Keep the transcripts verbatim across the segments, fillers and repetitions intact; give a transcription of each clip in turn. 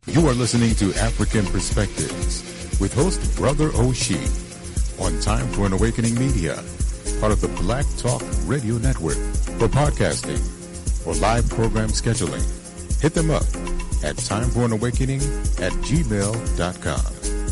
You are listening to African Perspectives with host Brother Oshie on Time for an Awakening Media, part of the Black Talk Radio Network. For podcasting or live program scheduling, hit them up at timeforanawakening at gmail dot com.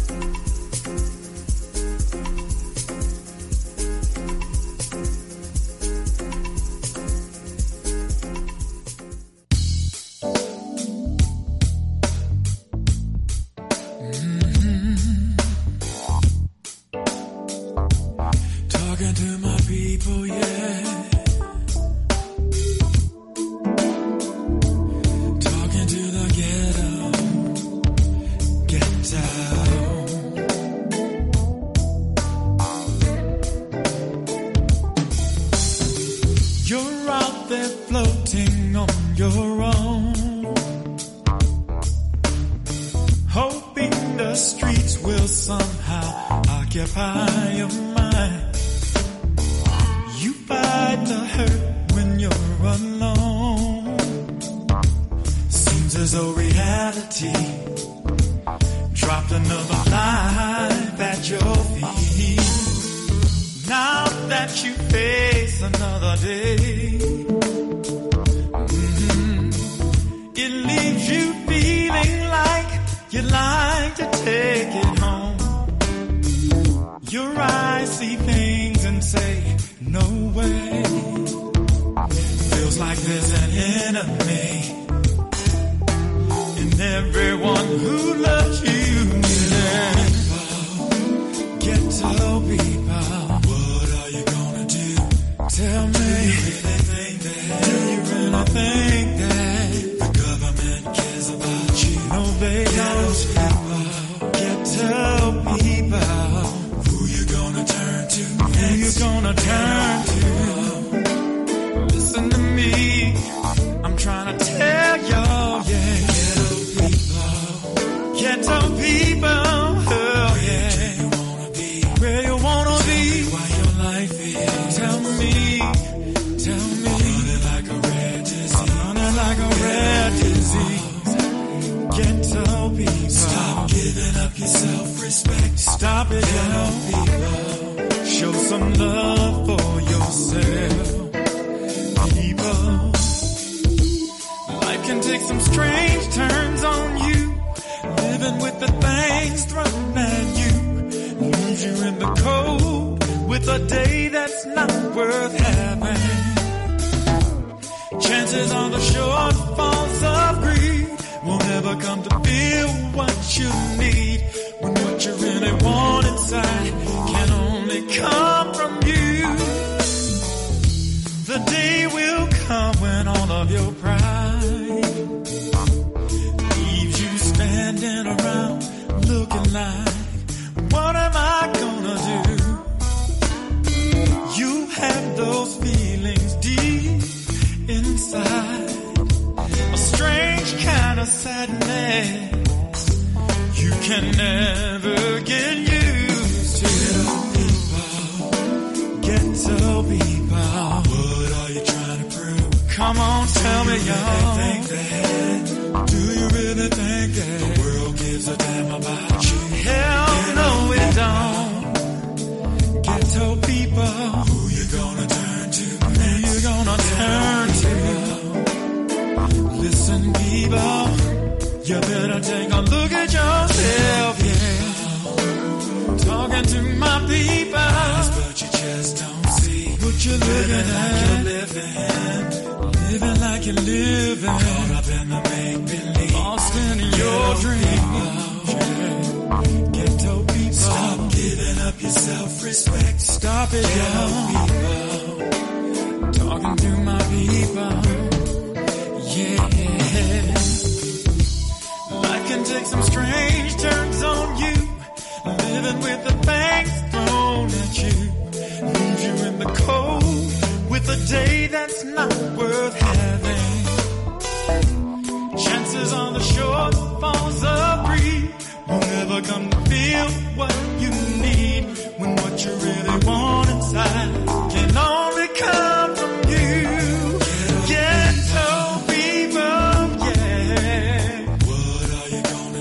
Can only come from you. Ghetto people, yeah. What are you gonna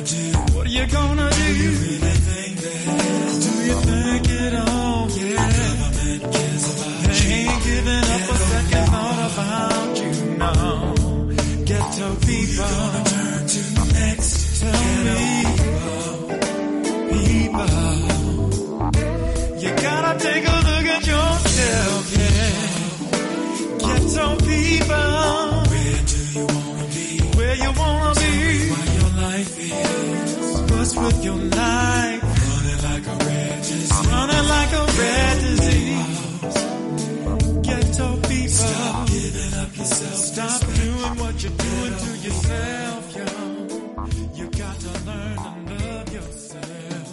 people. You're gonna turn to next. Tell me, people. You gotta take a look at yourself, yeah. Ghetto people. Where do you wanna be? Where you wanna be? What your life is. What's with your life? Running like a red disease. Running like a red disease. Ghetto people. Stop giving up yourself. Stop doing what you're doing to yourself, yo. You got to learn to love yourself.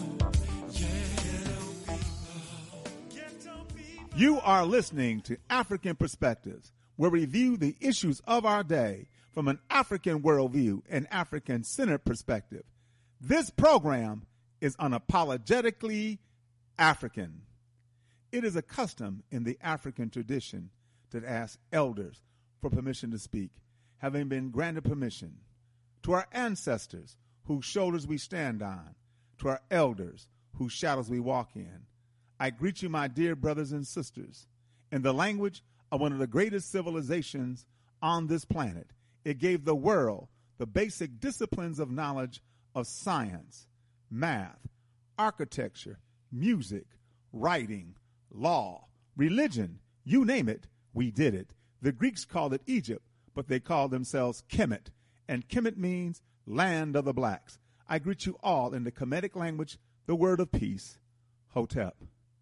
You are listening to African Perspectives, where we review the issues of our day from an African worldview and African-centered perspective. This program is unapologetically African. It is a custom in the African tradition to ask elders for permission to speak, having been granted permission. To our ancestors, whose shoulders we stand on, to our elders, whose shadows we walk in, I greet you, my dear brothers and sisters, in the language of one of the greatest civilizations on this planet. It gave the world the basic disciplines of knowledge of science, math, architecture, music, writing, law, religion, you name it, we did it. The Greeks called it Egypt, but they called themselves Kemet, and Kemet means land of the blacks. I greet you all in the Kemetic language, the word of peace, Hotep.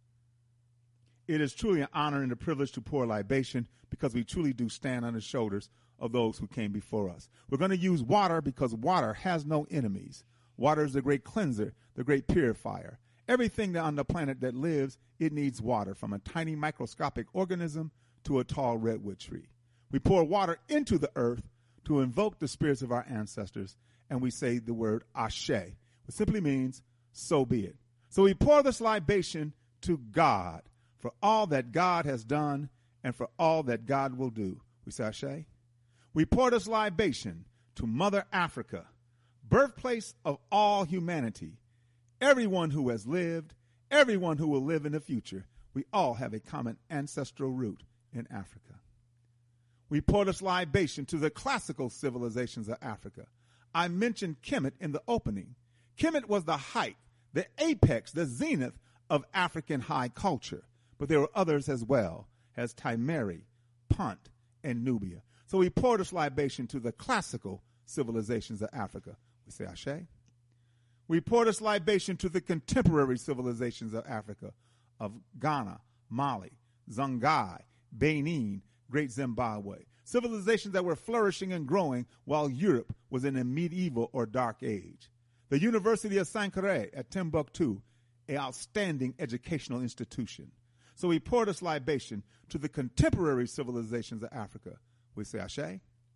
It is truly an honor and a privilege to pour libation because we truly do stand on the shoulders of those who came before us. We're going to use water because water has no enemies. Water is the great cleanser, the great purifier. Everything on the planet that lives, it needs water, from a tiny microscopic organism to a tall redwood tree. We pour water into the earth to invoke the spirits of our ancestors, and we say the word Ashe, which simply means, so be it. So we pour this libation to God for all that God has done and for all that God will do. We say Ashe. We pour this libation to Mother Africa, birthplace of all humanity, everyone who has lived, everyone who will live in the future. We all have a common ancestral root in Africa. We pour this libation to the classical civilizations of Africa. I mentioned Kemet in the opening. Kemet was the height, the apex, the zenith of African high culture. But there were others as well, as Timeri, Punt, and Nubia. So we pour this libation to the classical civilizations of Africa. We say Ashe. We pour this libation to the contemporary civilizations of Africa, of Ghana, Mali, Songhai, Benin, Great Zimbabwe. Civilizations that were flourishing and growing while Europe was in a medieval or dark age. The University of Sankore at Timbuktu, an outstanding educational institution. So we pour this libation to the contemporary civilizations of Africa. We say Ashe.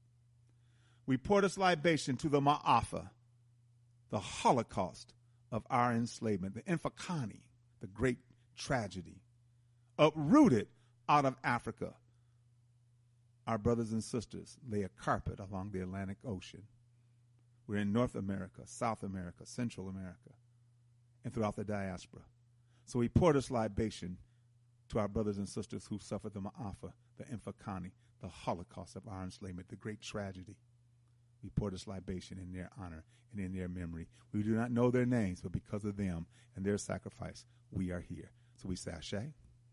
We pour this libation to the Ma'afa, the Holocaust of our enslavement, the Infakani, the great tragedy, uprooted out of Africa. Our brothers and sisters lay a carpet along the Atlantic Ocean. We're in North America, South America, Central America, and throughout the diaspora. So we pour this libation to our brothers and sisters who suffered the Ma'afa, the Infakani, the Holocaust of our enslavement, the great tragedy. We pour this libation in their honor and in their memory. We do not know their names, but because of them and their sacrifice, we are here. So we say Ashe.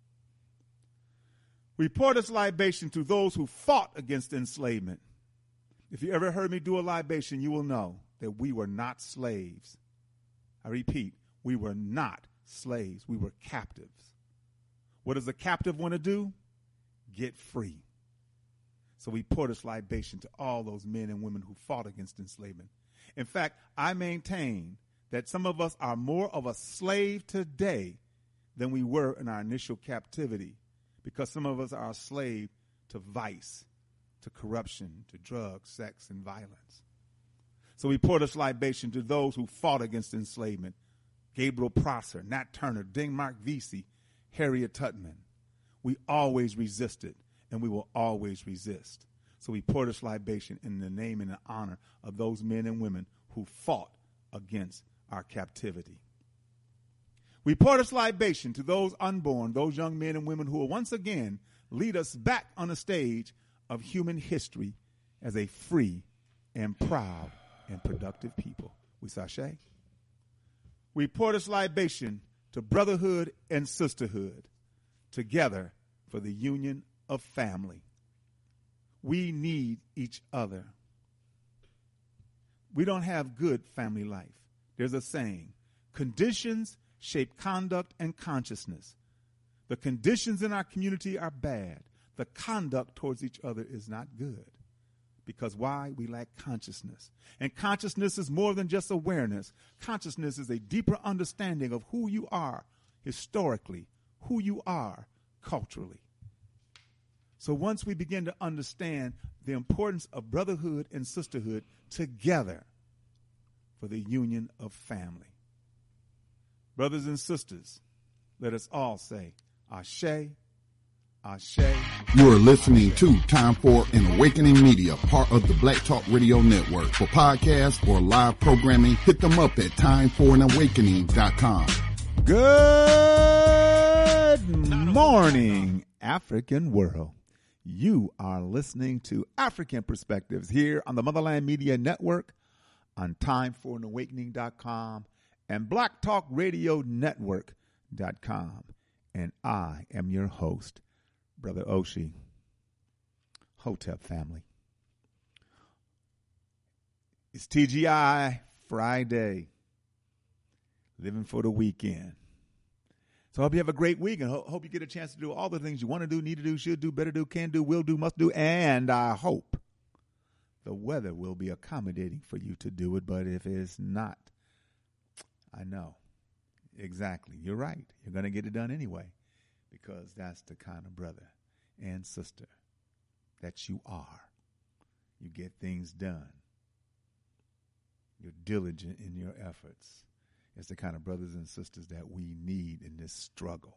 We pour this libation to those who fought against enslavement. If you ever heard me do a libation, you will know that we were not slaves. I repeat, we were not slaves. We were captives. What does a captive want to do? Get free. So we pour this libation to all those men and women who fought against enslavement. In fact, I maintain that some of us are more of a slave today than we were in our initial captivity, because some of us are a slave to vice, to corruption, to drugs, sex, and violence. So we pour this libation to those who fought against enslavement. Gabriel Prosser, Nat Turner, Denmark Vesey, Harriet Tubman. We always resisted, and we will always resist. So we pour this libation in the name and the honor of those men and women who fought against our captivity. We pour this libation to those unborn, those young men and women who will once again lead us back on the stage of human history as a free and proud and productive people. We sashay. We pour this libation to brotherhood and sisterhood, together for the union of family. We need each other. We don't have good family life. There's a saying, conditions shape conduct and consciousness. The conditions in our community are bad. The conduct towards each other is not good. Because why? We lack consciousness. And consciousness is more than just awareness. Consciousness is a deeper understanding of who you are historically, who you are culturally. So once we begin to understand the importance of brotherhood and sisterhood together for the union of family. Brothers and sisters, let us all say, Ashe, Ashe. You are listening to Time for an Awakening Media, part of the Black Talk Radio Network. For podcasts or live programming, hit them up at time for an awakening dot com. Good morning, African world. You are listening to African Perspectives here on the Motherland Media Network, on time for an awakening dot com and Black Talk Radio Network dot com. And I am your host, Brother Oshie. Hotep family. It's T G I Friday. Living for the weekend. So I hope you have a great week and ho- hope you get a chance to do all the things you want to do, need to do, should do, better do, can do, will do, must do, and I hope the weather will be accommodating for you to do it. But if it's not, I know. Exactly. You're right. You're going to get it done anyway because that's the kind of brother and sister that you are. You get things done. You're diligent in your efforts. It's the kind of brothers and sisters that we need in this struggle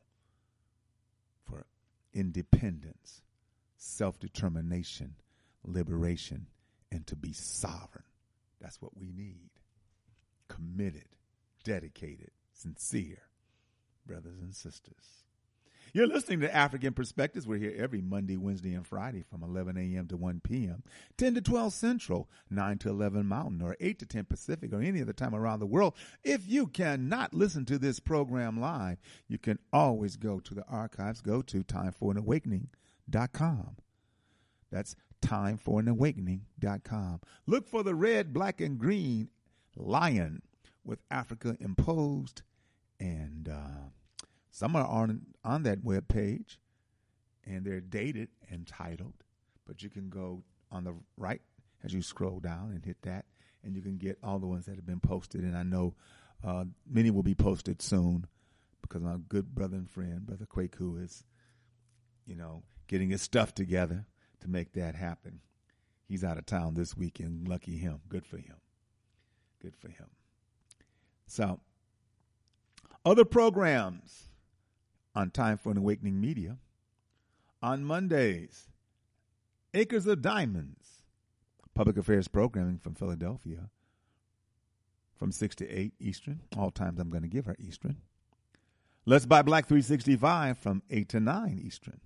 for independence, self-determination, liberation, and to be sovereign. That's what we need. Committed, dedicated, sincere brothers and sisters. You're listening to African Perspectives. We're here every Monday, Wednesday, and Friday from eleven a.m. to one p.m., ten to twelve Central, nine to eleven Mountain, or eight to ten Pacific, or any other time around the world. If you cannot listen to this program live, you can always go to the archives. Go to time for an awakening dot com. That's time for an awakening dot com. Look for the red, black, and green lion with Africa imposed, and uh, some are on on that web page, and they're dated and titled. But you can go on the right as you scroll down and hit that, and you can get all the ones that have been posted. And I know uh, many will be posted soon because my good brother and friend, Brother Kwaku, is, you know, getting his stuff together to make that happen. He's out of town this weekend. Lucky him. Good for him. Good for him. So, other programs on Time for an Awakening Media. On Mondays, Acres of Diamonds, public affairs programming from Philadelphia from six to eight Eastern. All times I'm going to give her Eastern. Let's Buy Black three sixty-five from eight to nine Eastern.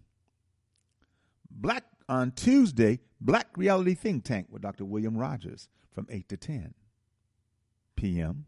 Black on Tuesday, Black Reality Think Tank with Doctor William Rogers from eight to ten p.m.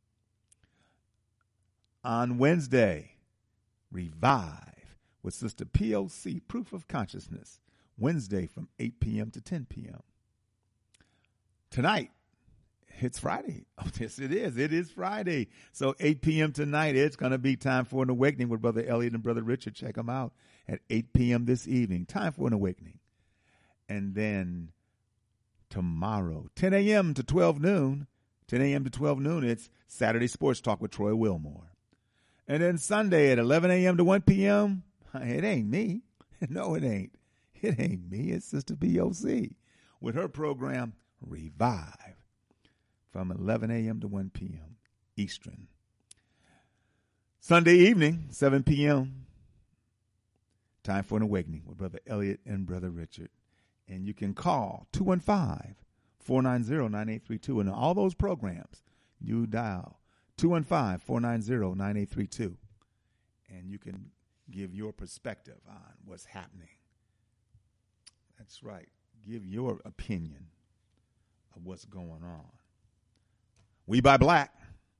On Wednesday, Revive with Sister P O C, Proof of Consciousness, Wednesday from eight p.m. to ten p.m. Tonight, it's Friday. Oh, yes, it is. It is Friday. So eight p.m. tonight, it's going to be Time for an Awakening with Brother Elliot and Brother Richard. Check them out at eight p.m. this evening. Time for an Awakening. And then tomorrow, ten a.m. to twelve noon, ten a.m. to twelve noon, it's Saturday Sports Talk with Troy Wilmore. And then Sunday at eleven a.m. to one p.m., it ain't me. No, it ain't. It ain't me. It's Sister P O C with her program, Revive, from eleven a.m. to one p.m. Eastern. Sunday evening, seven p.m., Time for an Awakening with Brother Elliot and Brother Richard. And you can call two one five, four nine zero, nine eight three two. And all those programs, you dial two one five, four nine zero, nine eight three two. And you can give your perspective on what's happening. That's right. Give your opinion of what's going on. We Buy Black.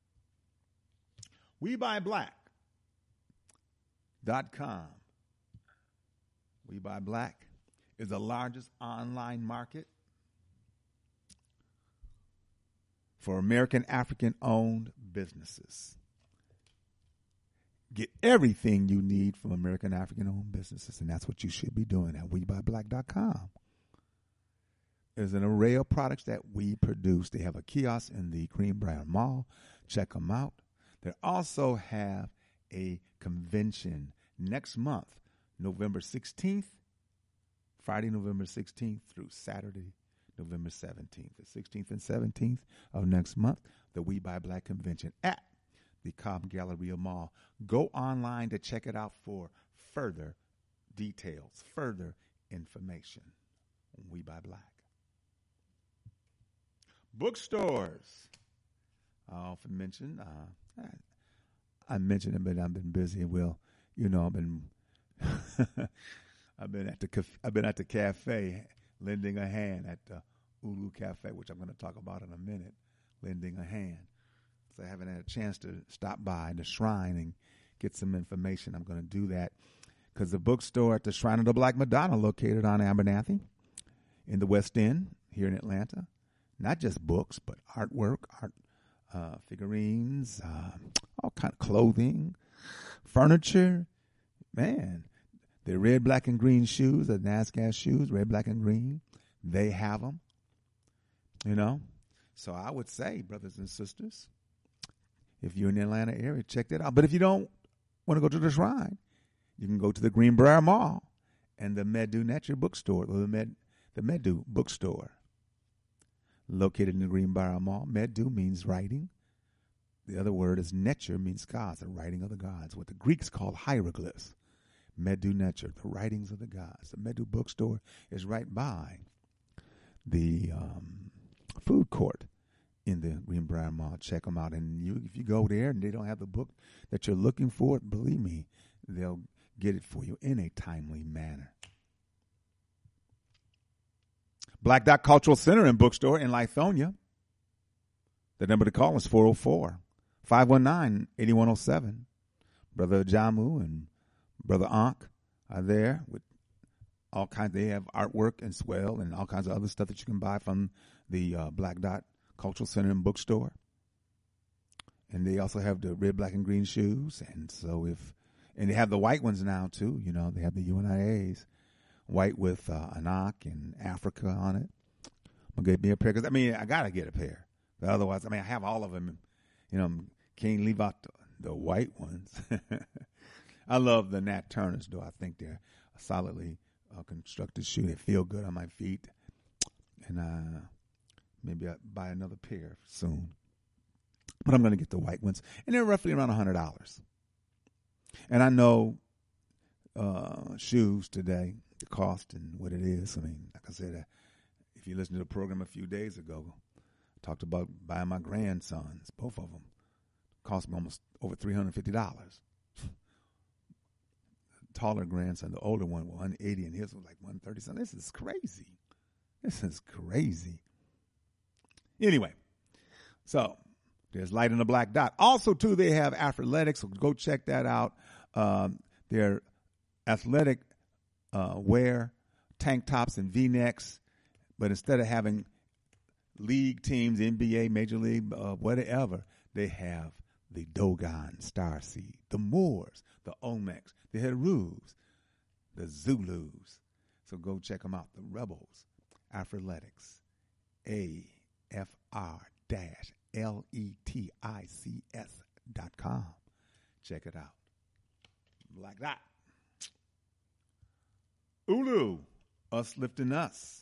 We Buy Black dot com. We Buy Black is the largest online market for American African-owned businesses. Get everything you need from American African-owned businesses, and that's what you should be doing at we buy black dot com. There's an array of products that we produce. They have a kiosk in the Greenbrier Mall. Check them out. They also have a convention next month, November sixteenth, Friday, November sixteenth through Saturday, November seventeenth. The sixteenth and seventeenth of next month, the We Buy Black convention at the Cobb Galleria Mall. Go online to check it out for further details, further information. We Buy Black. Bookstores. I often mention, uh, I, I mention it, but I've been busy. Well, you know, I've been, I've been at the, I've been at the cafe, lending a hand at the Ulu Cafe, which I'm going to talk about in a minute. Lending a hand. So I haven't had a chance to stop by the Shrine and get some information. I'm going to do that because the bookstore at the Shrine of the Black Madonna, located on Abernathy in the West End here in Atlanta. Not just books, but artwork, art uh, figurines, uh, all kind of clothing, furniture. Man, the red, black, and green shoes, the NASCAR shoes, red, black, and green, they have them, you know. So I would say, brothers and sisters, if you're in the Atlanta area, check that out. But if you don't want to go to the Shrine, you can go to the Greenbrier Mall and the Medu Nature Bookstore, or the Med, the Medu Bookstore, located in the Greenbrier Mall. Medu means writing. The other word is Netcher, means gods, the writing of the gods, what the Greeks called hieroglyphs. Medu Netcher, the writings of the gods. The Medu Bookstore is right by the um, food court in the Greenbrier Mall. Check them out. And you, if you go there and they don't have the book that you're looking for, believe me, they'll get it for you in a timely manner. Black Dot Cultural Center and Bookstore in Lithonia. The number to call is four oh four, five one nine, eight one oh seven. Brother Jamu and Brother Ankh are there with all kinds. They have artwork and swell and all kinds of other stuff that you can buy from the uh, Black Dot Cultural Center and Bookstore. And they also have the red, black, and green shoes. And so if, and they have the white ones now too. You know, they have the U N I As, white with uh, Anak and Africa on it. I'm gonna get me a pair because I mean I gotta get a pair. But otherwise, I mean I have all of them. You know, can't leave out the, the white ones. I love the Nat Turners though. I think they're a solidly uh, constructed shoe. They feel good on my feet, and uh, maybe I'll buy another pair soon. But I'm gonna get the white ones, and they're roughly around a hundred dollars. And I know uh, shoes today, the cost and what it is. I mean, like I said, uh, if you listen to the program a few days ago, I talked about buying my grandsons, both of them. Cost me almost over three hundred fifty dollars. The taller grandson, the older one, was one hundred eighty dollars, and his was like one hundred thirty dollars. This is crazy. This is crazy. Anyway, so there's Light in the Black Dot. Also, too, they have Athletics, so go check that out. Um, they're athletic uh, wear, tank tops and V-necks, but instead of having league teams, N B A, Major League, uh, whatever, they have the Dogon Starseed, the Moors, the Olmecs, the Herus, the Zulus. So go check them out, the Rebels, Athletics, A F R dash L E T I C S dot com. Check it out. Like that. Ulu, Us Lifting Us.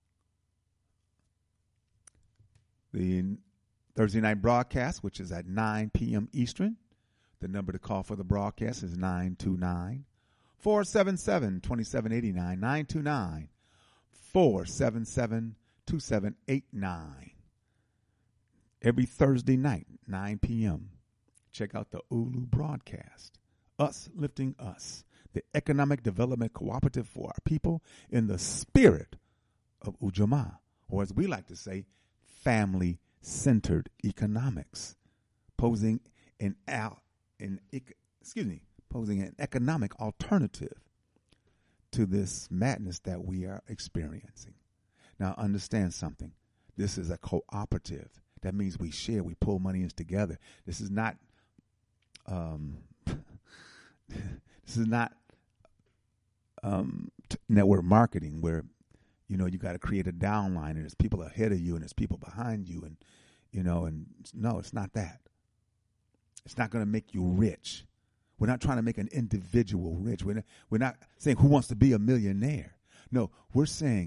The Thursday night broadcast, which is at nine p.m. Eastern. The number to call for the broadcast is nine two nine, four seven seven, two seven eight nine, nine two nine, four seven seven, two seven eight nine. Every Thursday night, nine p.m., check out the Ulu broadcast, Us Lifting Us, the economic development cooperative for our people in the spirit of Ujamaa, or as we like to say, family-centered economics, posing an al- an ec- excuse me, posing an economic alternative to this madness that we are experiencing. Now, understand something. This is a cooperative. That means we share, we pull money in together. This is not, um, this is not um, t- network marketing where, you know, you got to create a downline and there's people ahead of you and there's people behind you and, you know, and no, it's not that. It's not going to make you rich. We're not trying to make an individual rich. We're not, we're not saying who wants to be a millionaire. No, we're saying,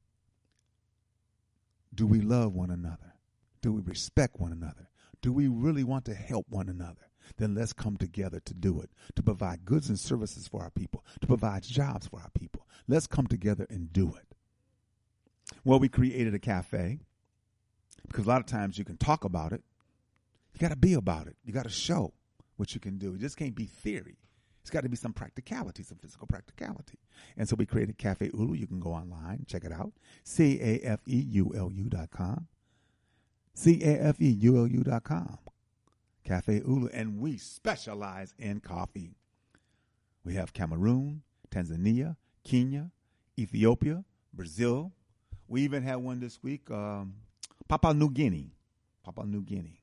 do we love one another? Do we respect one another? Do we really want to help one another? Then let's come together to do it, to provide goods and services for our people, to provide jobs for our people. Let's come together and do it. Well, we created a cafe because a lot of times you can talk about it. You got to be about it. You got to show what you can do. It just can't be theory. It's got to be some practicality, some physical practicality. And so we created Cafe Ulu. You can go online, check it out. C A F E U L U dot com. C A F E U L U dot com. Cafe Ulu. And we specialize in coffee. We have Cameroon, Tanzania, Kenya, Ethiopia, Brazil. We even had one this week, um, Papua New Guinea. Papua New Guinea.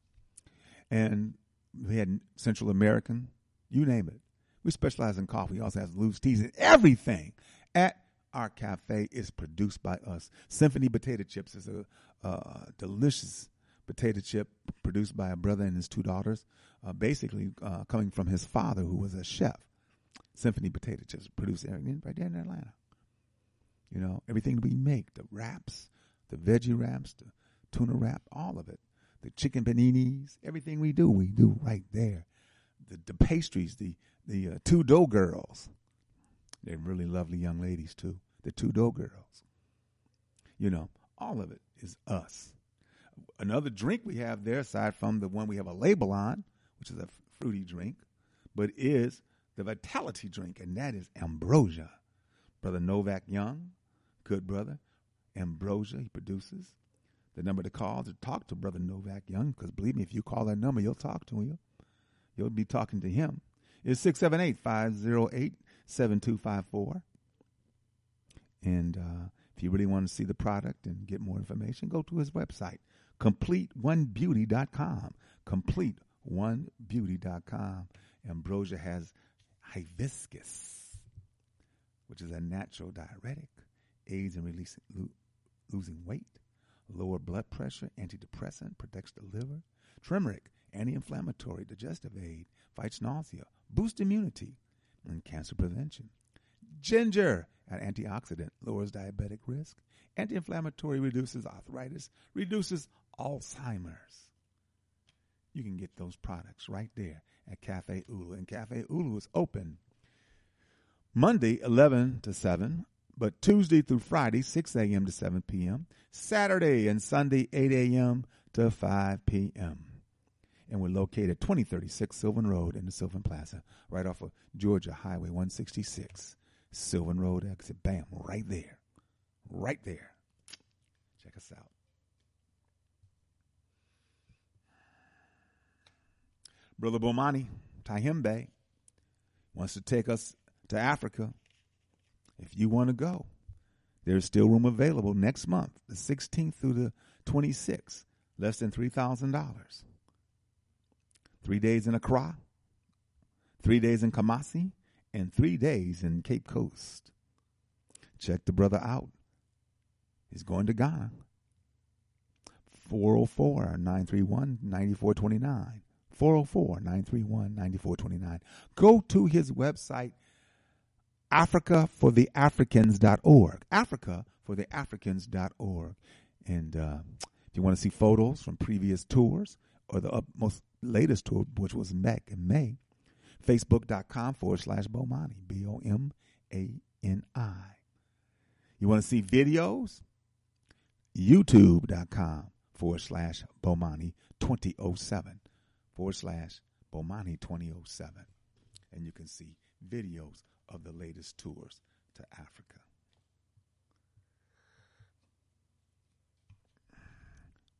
And we had Central American, you name it. We specialize in coffee. We also have loose teas and everything at our cafe is produced by us. Symphony Potato Chips is a uh, delicious potato chip produced by a brother and his two daughters, uh, basically uh, coming from his father, who was a chef. Symphony Potato Chips produced everything right there in Atlanta. You know, everything we make, the wraps, the veggie wraps, the tuna wrap, all of it. The chicken paninis, everything we do, we do right there. The, the pastries, the the uh, two dough girls. They're really lovely young ladies, too. The two dough girls. You know, all of it is us. Another drink we have there, aside from the one we have a label on, which is a f- fruity drink, but is the Vitality drink, and that is Ambrosia. Brother Novak Young, good brother. Ambrosia, he produces. The number to call to talk to Brother Novak Young, because believe me, if you call that number, you'll talk to him. You'll be talking to him. It's six seven eight, five zero eight, seven two five four. And uh, if you really want to see the product and get more information, go to his website, complete one beauty dot com. complete one beauty dot com. Ambrosia has hibiscus, which is a natural diuretic, aids in releasing, lo- losing weight, lower blood pressure, antidepressant, protects the liver. Turmeric, anti-inflammatory, digestive aid, fights nausea, boosts immunity, and cancer prevention. Ginger, an antioxidant, lowers diabetic risk. Anti-inflammatory, reduces arthritis, reduces Alzheimer's. You can get those products right there at Cafe Ulu. And Cafe Ulu is open Monday, eleven to seven, but Tuesday through Friday, six a.m. to seven p.m., Saturday and Sunday, eight a.m. to five p.m. And we're located at twenty thirty-six Sylvan Road in the Sylvan Plaza, right off of Georgia Highway one sixty-six. Sylvan Road exit, bam, right there. Right there. Check us out. Brother Bomani Tyehimbe wants to take us to Africa. If you want to go, there's still room available next month, the sixteenth through the twenty-sixth, less than three thousand dollars. Three days in Accra, three days in Kumasi, and three days in Cape Coast. Check the brother out. He's going to Ghana. four oh four, nine three one, nine four two nine. four oh four, nine three one, nine four two nine. Go to his website, Africa for the Africans dot org. Africa for the Africans dot org. And uh, if you want to see photos from previous tours or the up, most latest tour, which was M E C in May, Facebook.com forward slash Bomani, B O M A N I. You want to see videos? YouTube.com forward slash Bomani twenty oh seven. Forward slash Bomani twenty oh seven. And you can see videos of the latest tours to Africa.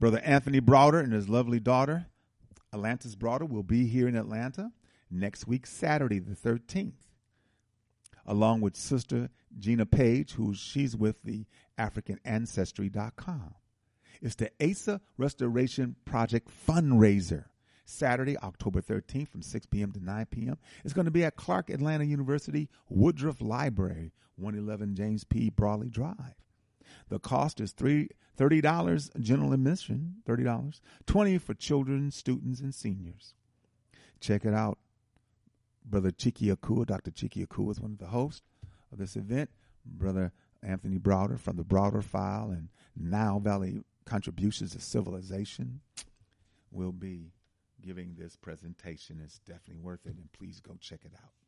Brother Anthony Browder and his lovely daughter, Atlantis Browder, will be here in Atlanta next week, Saturday the thirteenth, along with Sister Gina Page, who she's with the African Ancestry dot com. It's the Asa Restoration Project fundraiser, Saturday, October thirteenth from six p.m. to nine p.m. It's going to be at Clark Atlanta University Woodruff Library, one eleven James P. Brawley Drive. The cost is three, thirty dollars general admission, thirty dollars, twenty dollars for children, students, and seniors. Check it out. Brother Chiki Akua, Doctor Chiki Akua is one of the hosts of this event. Brother Anthony Browder from the Browder File and Nile Valley Contributions to Civilization will be giving this presentation. It's definitely worth it, and please go check it out.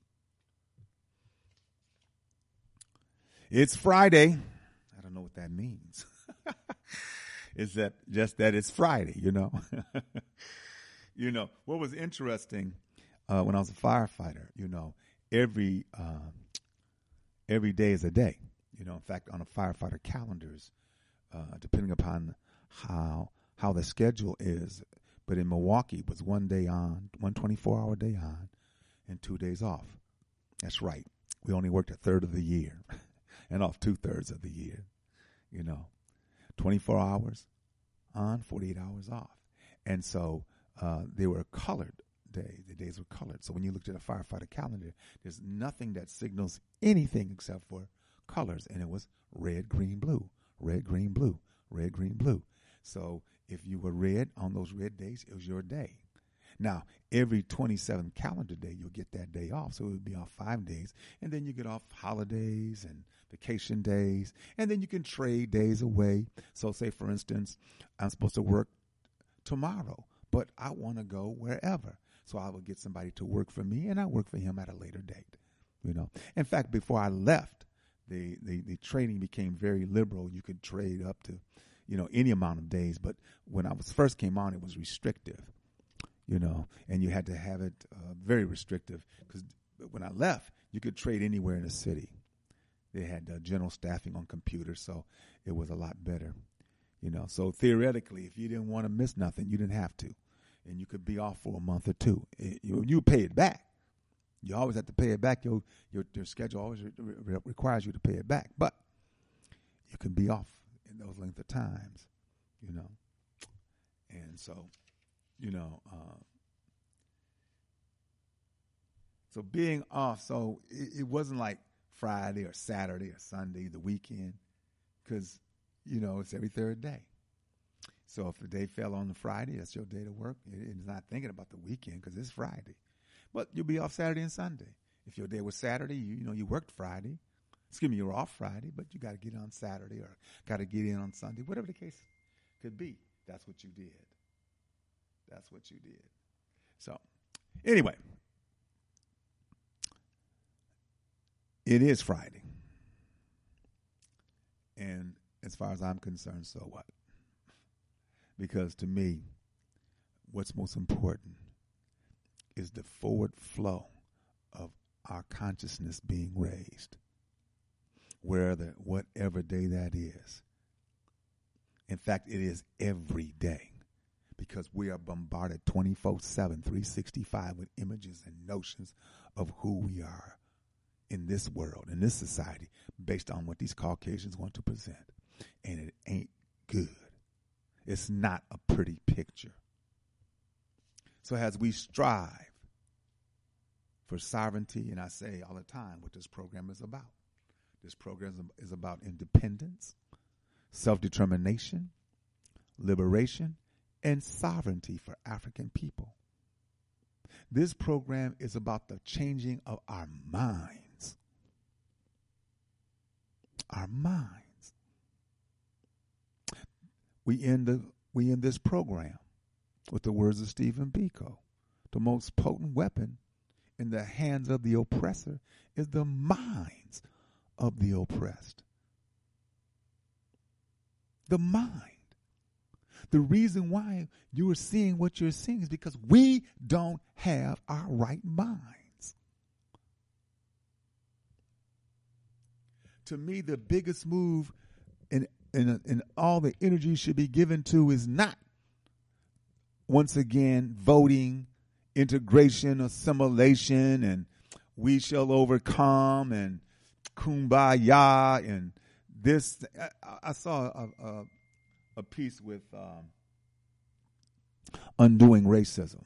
It's Friday. I don't know what that means. Is that just that it's Friday, you know? You know, what was interesting uh, when I was a firefighter, you know, every uh, every day is a day. You know, in fact, on a firefighter calendars, uh, depending upon how how the schedule is, but in Milwaukee it was one day on, one twenty-four hour day on, and two days off. That's right. We only worked a third of the year and off two-thirds of the year. You know, twenty-four hours on, forty-eight hours off. And so uh, they were colored days. The days were colored. So when you looked at a firefighter calendar, there's nothing that signals anything except for colors. And it was red, green, blue, red, green, blue, red, green, blue. So if you were red on those red days, it was your day. Now, every twenty-seventh calendar day, you'll get that day off. So it would be off five days. And then you get off holidays and vacation days. And then you can trade days away. So say, for instance, I'm supposed to work tomorrow, but I want to go wherever. So I will get somebody to work for me, and I work for him at a later date. You know, in fact, before I left, the, the, the trading became very liberal. You could trade up to, you know, any amount of days. But when I was first came on, it was restrictive. You know, and you had to have it uh, very restrictive, because when I left, you could trade anywhere in the city. They had uh, general staffing on computers, so it was a lot better. You know, so theoretically, if you didn't want to miss nothing, you didn't have to, and you could be off for a month or two. It, you you pay it back. You always have to pay it back. Your your, your schedule always re- re- requires you to pay it back, but you can be off in those length of times. You know, and so. You know, uh, so being off, so it, it wasn't like Friday or Saturday or Sunday, the weekend, because, you know, it's every third day. So if the day fell on the Friday, that's your day to work. It, it's not thinking about the weekend because it's Friday. But you'll be off Saturday and Sunday. If your day was Saturday, you, you know, you worked Friday. Excuse me, you were off Friday, but you got to get on Saturday or got to get in on Sunday, whatever the case could be. That's what you did. That's what you did. So, anyway, it is Friday. And as far as I'm concerned, so what? Because to me, what's most important is the forward flow of our consciousness being raised, wherever, whatever day that is. In fact, it is every day. Because we are bombarded twenty-four seven, three sixty-five with images and notions of who we are in this world, in this society, based on what these Caucasians want to present. And it ain't good. It's not a pretty picture. So as we strive for sovereignty, and I say all the time what this program is about. This program is about independence, self-determination, liberation, and sovereignty for African people. This program is about the changing of our minds. Our minds. We end the we end this program with the words of Stephen Biko. The most potent weapon in the hands of the oppressor is the minds of the oppressed. The mind. The reason why you are seeing what you're seeing is because we don't have our right minds. To me, the biggest move in and, and all the energy should be given to is not, once again, voting, integration, assimilation, and we shall overcome, and kumbaya, and this. I, I saw a, a, a piece with um, Undoing Racism.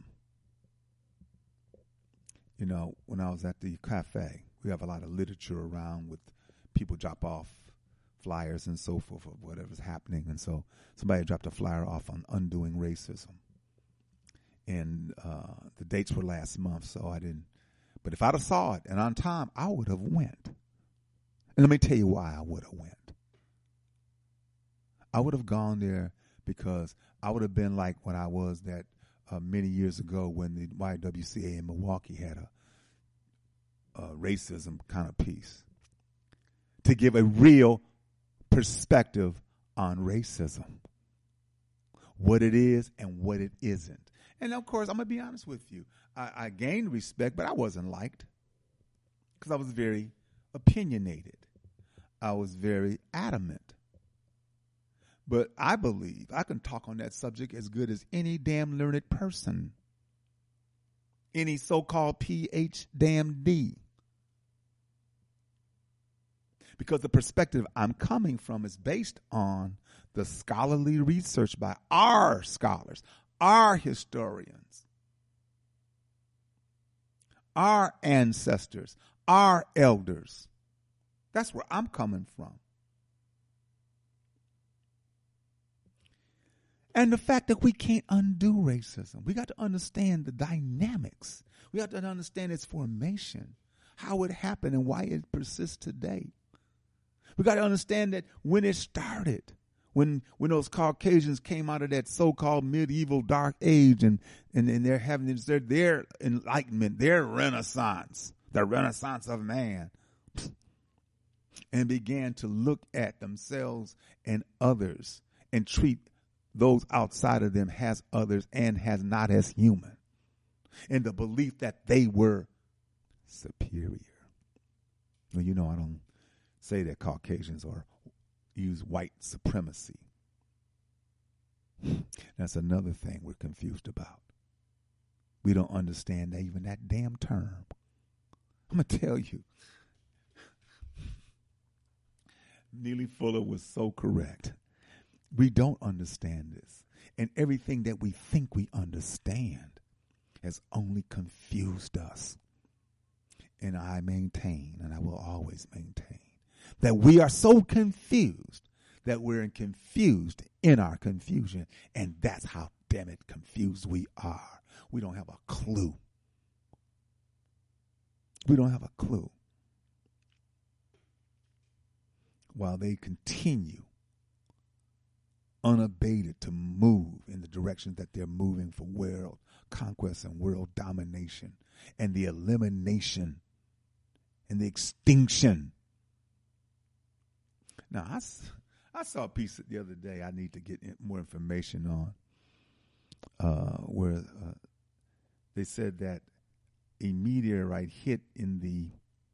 You know, when I was at the cafe, we have a lot of literature around with people drop off flyers and so forth of whatever's happening. And so somebody dropped a flyer off on Undoing Racism. And uh, the dates were last month, so I didn't. But if I'd have saw it and on time, I would have went. And let me tell you why I would have went. I would have gone there because I would have been like when I was that uh, many years ago when the Y W C A in Milwaukee had a, a racism kind of piece to give a real perspective on racism, what it is and what it isn't. And, of course, I'm going to be honest with you. I, I gained respect, but I wasn't liked because I was very opinionated. I was very adamant. But I believe I can talk on that subject as good as any damn learned person, any so-called P H damn D. Because the perspective I'm coming from is based on the scholarly research by our scholars, our historians, our ancestors, our elders. That's where I'm coming from. And the fact that we can't undo racism. We got to understand the dynamics. We have to understand its formation, how it happened and why it persists today. We got to understand that when it started, when when those Caucasians came out of that so-called medieval dark age and, and, and they're having their, their enlightenment, their renaissance, the renaissance of man, and began to look at themselves and others and treat those outside of them as others and as not as human, and the belief that they were superior. Well, you know, I don't say that Caucasians or use white supremacy. That's another thing we're confused about. We don't understand that even that damn term. I'm going to tell you. Neely Fuller was so correct. We don't understand this. And everything that we think we understand has only confused us. And I maintain, and I will always maintain, that we are so confused that we're confused in our confusion. And that's how, damn it, confused we are. We don't have a clue. We don't have a clue. While they continue unabated to move in the direction that they're moving for world conquest and world domination and the elimination and the extinction. Now, I, I saw a piece the other day I need to get more information on uh, where uh, they said that a meteorite hit in the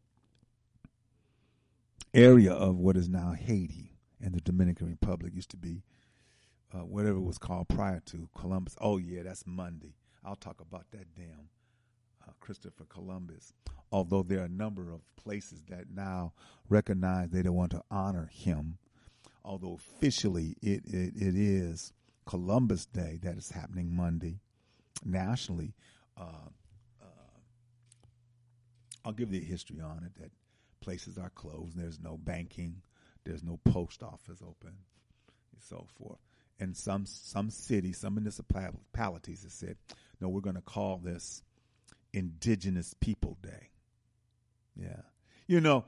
area of what is now Haiti and the Dominican Republic. Used to be uh, whatever it was called prior to Columbus. Oh, yeah, that's Monday. I'll talk about that damn uh, Christopher Columbus. Although there are a number of places that now recognize they don't want to honor him. Although officially it, it, it is Columbus Day that is happening Monday nationally. Uh, uh, I'll give you a history on it, that places are closed. There's no banking. There's no post office open, and so forth. And some some cities, some municipalities have said, no, we're going to call this Indigenous People Day. Yeah. You know,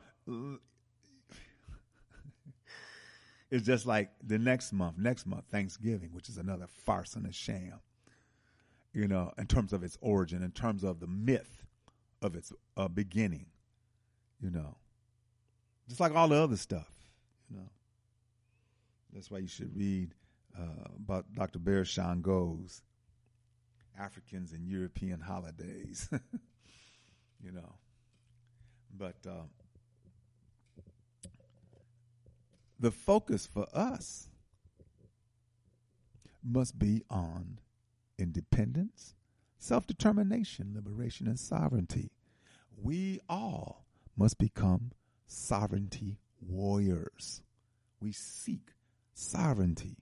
it's just like the next month, next month, Thanksgiving, which is another farce and a sham, you know, in terms of its origin, in terms of the myth of its uh, beginning, you know. Just like all the other stuff, you know. That's why you should read uh, about Doctor Bershango's Africans and European Holidays, you know. But uh, the focus for us must be on independence, self-determination, liberation, and sovereignty. We all must become sovereignty warriors. We seek sovereignty.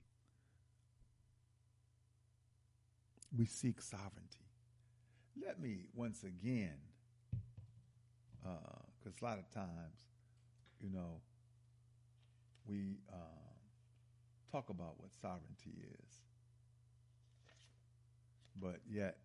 We seek sovereignty. Let me once again, because uh, a lot of times, you know, we uh, talk about what sovereignty is, but yet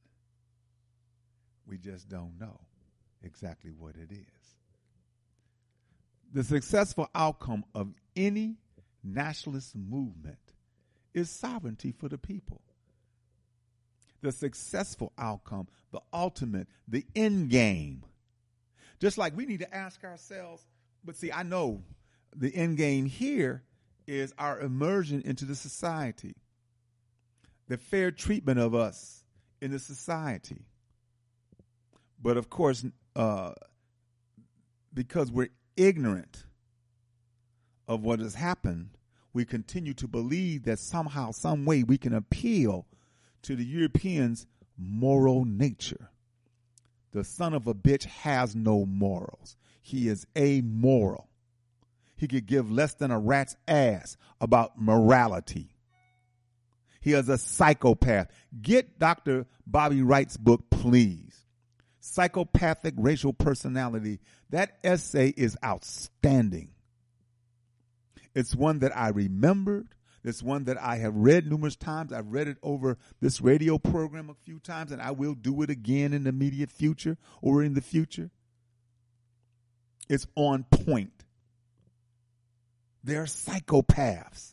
we just don't know exactly what it is. The successful outcome of any nationalist movement is sovereignty for the people. The successful outcome, the ultimate, the end game. Just like we need to ask ourselves, but see, I know the end game here is our immersion into the society, the fair treatment of us in the society. But of course, uh, because we're ignorant of what has happened, we continue to believe that somehow, some way we can appeal to the Europeans' moral nature. The son of a bitch has no morals. He is amoral. He could give less than a rat's ass about morality. He is a psychopath. Get Doctor Bobby Wright's book, please. Psychopathic Racial Personality. That essay is outstanding. It's one that I remembered. It's one that I have read numerous times. I've read it over this radio program a few times, and I will do it again in the immediate future or in the future. It's on point. They're psychopaths.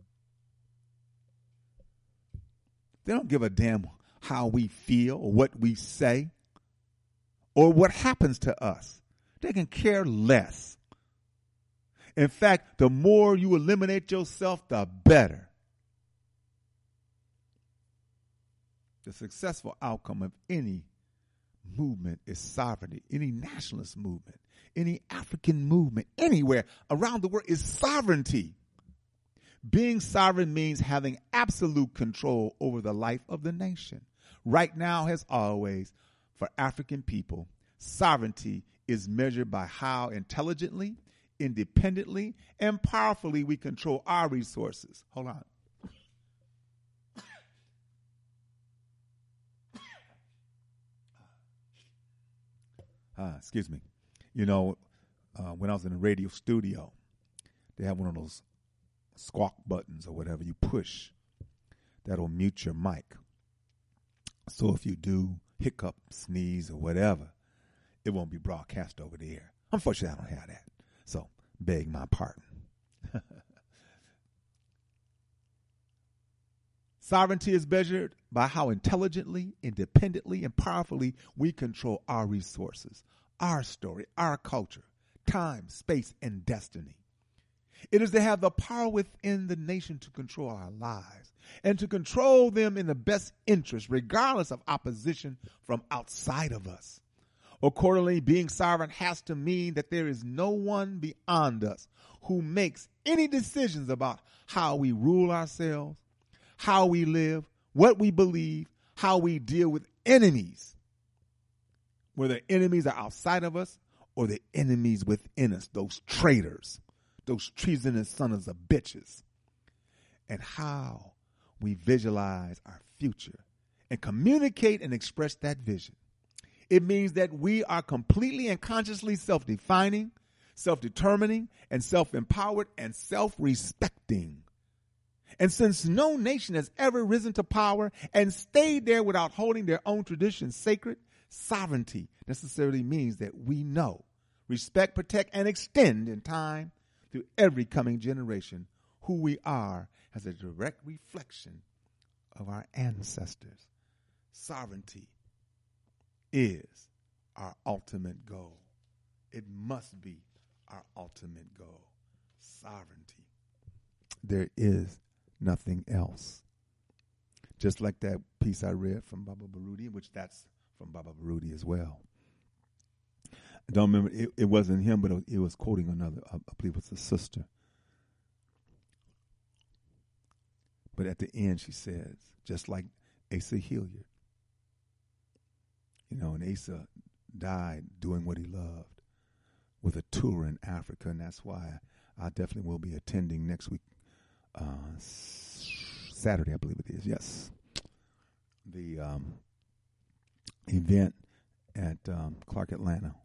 They don't give a damn how we feel or what we say or what happens to us. They can care less. In fact, the more you eliminate yourself, the better. The successful outcome of any movement is sovereignty. Any nationalist movement, any African movement, anywhere around the world is sovereignty. Being sovereign means having absolute control over the life of the nation. Right now, as always, for African people, sovereignty is measured by how intelligently, independently, and powerfully we control our resources. Hold on. Uh, excuse me. You know, uh, when I was in the radio studio, they have one of those squawk buttons or whatever you push that'll mute your mic. So if you do hiccup, sneeze, or whatever, it won't be broadcast over the air. Unfortunately, I don't have that. So, beg my pardon. Sovereignty is measured by how intelligently, independently, and powerfully we control our resources, our story, our culture, time, space, and destiny. It is to have the power within the nation to control our lives and to control them in the best interest, regardless of opposition from outside of us. Accordingly, being sovereign has to mean that there is no one beyond us who makes any decisions about how we rule ourselves, how we live, what we believe, how we deal with enemies, whether enemies are outside of us or the enemies within us, those traitors, those treasonous sons of bitches, and how we visualize our future and communicate and express that vision. It means that we are completely and consciously self-defining, self-determining, and self-empowered and self-respecting. And since no nation has ever risen to power and stayed there without holding their own traditions sacred, sovereignty necessarily means that we know, respect, protect, and extend in time to every coming generation who we are as a direct reflection of our ancestors. Sovereignty is our ultimate goal. It must be our ultimate goal. Sovereignty. There is nothing else. Just like that piece I read from Baba Baruti, which that's from Baba Baruti as well. I don't remember, it, it wasn't him, but it was, it was quoting another, I believe it was a sister. But at the end, she says, just like Asa Hilliard, you know, and Asa died doing what he loved with a tour in Africa, and that's why I definitely will be attending next week, uh, Saturday, I believe it is, yes, the um, event at um, Clark Atlanta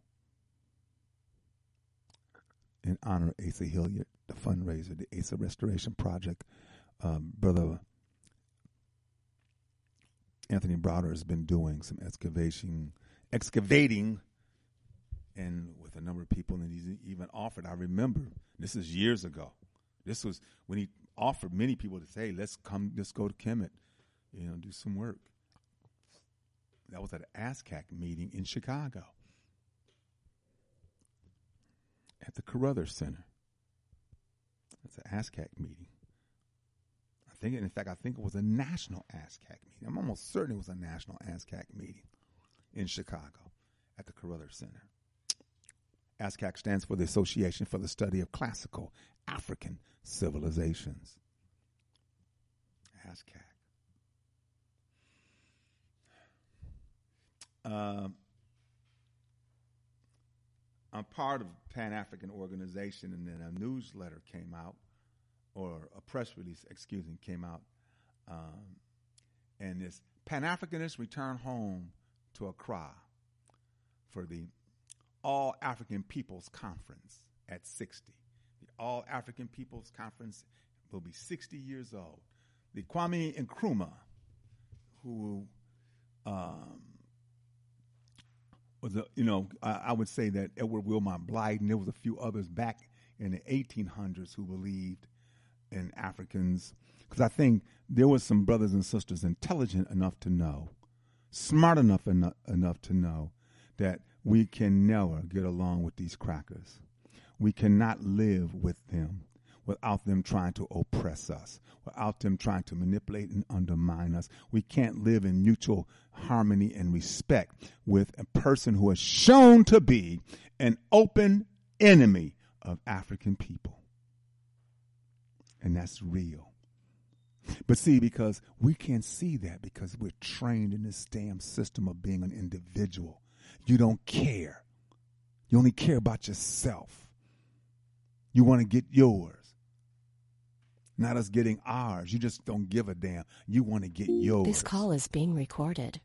in honor of Asa Hilliard, the fundraiser, the Asa Restoration Project. Um, Brother Anthony Browder has been doing some excavation, excavating, and with a number of people, and he's even offered. I remember this is years ago. This was when he offered many people to say, "Let's come, let's go to Kemet, you know, do some work." That was at an ASCAC meeting in Chicago at the Carruthers Center. That's an ASCAC meeting. I think, in fact, I think it was a national ASCAC meeting. I'm almost certain it was a national ASCAC meeting in Chicago at the Carruthers Center. ASCAC stands for the Association for the Study of Classical African Civilizations. ASCAC. Um, I'm part of a Pan-African organization, and then a newsletter came out, or a press release, excuse me, came out, um, and this Pan-Africanists return home to Accra for the All African Peoples Conference at sixty. The All African Peoples Conference will be sixty years old. The Kwame Nkrumah, who um, was a, you know, I, I would say that Edward Wilmot Blyden, there was a few others back in the eighteen hundreds who believed in Africans, because I think there was some brothers and sisters intelligent enough to know, smart enough enough, enough to know that we can never get along with these crackers. We cannot live with them without them trying to oppress us, without them trying to manipulate and undermine us. We can't live in mutual harmony and respect with a person who is shown to be an open enemy of African people. And that's real. But see, because we can't see that because we're trained in this damn system of being an individual. You don't care. You only care about yourself. You want to get yours. Not us getting ours. You just don't give a damn. You want to get yours. This call is being recorded.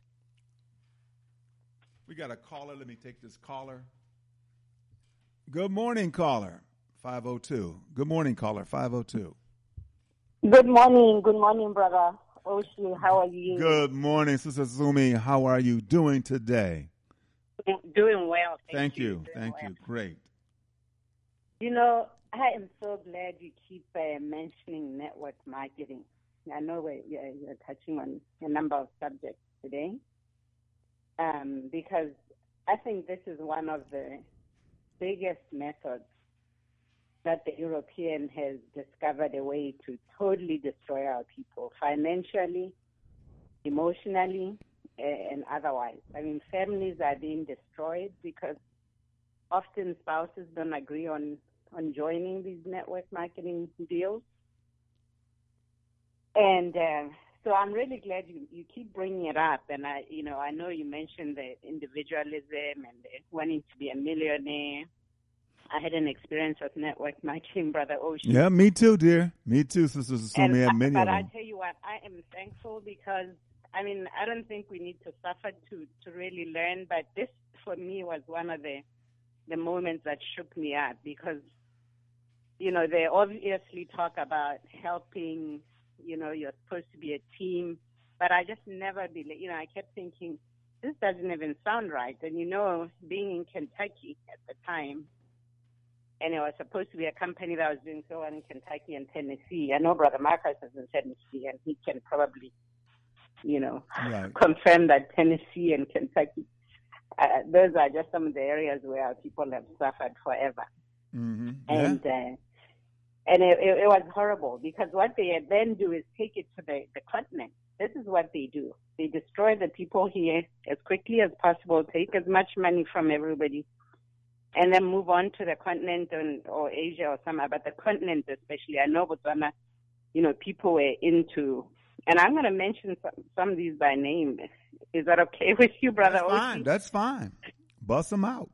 We got a caller. Let me take this caller. Good morning, caller. five oh two. Good morning, caller. five oh two. Good morning. Good morning, brother Oshi. How are you? Good morning, Sister Zumi. How are you doing today? Doing well. Thank, Thank you. you. Thank well. you. Great. You know, I am so glad you keep uh, mentioning network marketing. I know we're, you're, you're touching on a number of subjects today, um, because I think this is one of the biggest methods that the European has discovered a way to totally destroy our people, financially, emotionally, uh, and otherwise. I mean, families are being destroyed because often spouses don't agree on, on joining these network marketing deals. And uh, so I'm really glad you, you keep bringing it up. And I, you know, I know you mentioned the individualism and the wanting to be a millionaire. I had an experience with network marketing, Brother Ocean. Yeah, me too, dear. Me too, Sister Sumi. Have many but of I them. tell you what, I am thankful because, I mean, I don't think we need to suffer to, to really learn, but this, for me, was one of the, the moments that shook me up because, you know, they obviously talk about helping, you know, you're supposed to be a team, but I just never believed, you know, I kept thinking, this doesn't even sound right. And, you know, being in Kentucky at the time, and it was supposed to be a company that was doing so well in Kentucky and Tennessee. I know Brother Marcus is in Tennessee, and he can probably, you know, Right. confirm that Tennessee and Kentucky, uh, those are just some of the areas where our people have suffered forever. Mm-hmm. And yeah. uh, and it, it, it was horrible because what they then do is take it to the, the continent. This is what they do. They destroy the people here as quickly as possible, take as much money from everybody, and then move on to the continent and, or Asia or somewhere, but the continent especially. I know Botswana you know, people were into. And I'm going to mention some, some of these by name. Is that okay with you, Brother That's fine. Oshi? That's fine. Bust them out.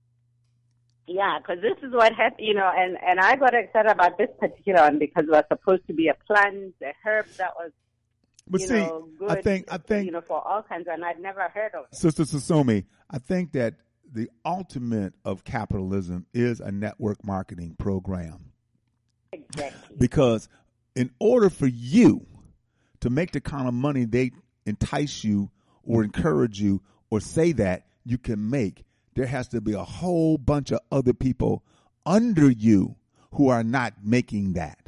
Yeah, because this is what happened, you know, and, and I got excited about this particular one because it was supposed to be a plant, a herb that was, But you see, know, good, I think, I think, you know, for all kinds, and I'd never heard of it. Sister Susumi, I think that the ultimate of capitalism is a network marketing program. Exactly. Because in order for you to make the kind of money they entice you or encourage you or say that you can make, there has to be a whole bunch of other people under you who are not making that.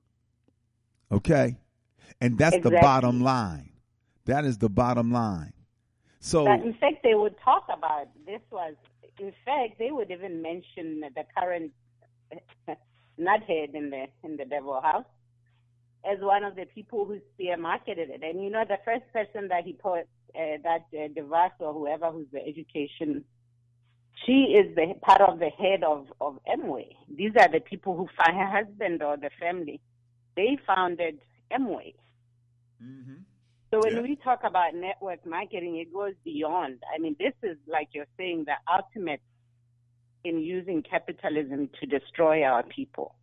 Okay? And that's Exactly. the bottom line. That is the bottom line. So, But in fact, they would talk about this was, in fact, they would even mention the current nuthead in the in the Devil House as one of the people who spear marketed it. And you know, the first person that he put, uh, that uh, DeVos or whoever who's the education, she is the part of the head of, of Amway. These are the people who find her husband or the family. They founded Amway. mm-hmm. So when Yeah. we talk about network marketing, it goes beyond. I mean, this is, like you're saying, the ultimate in using capitalism to destroy our people.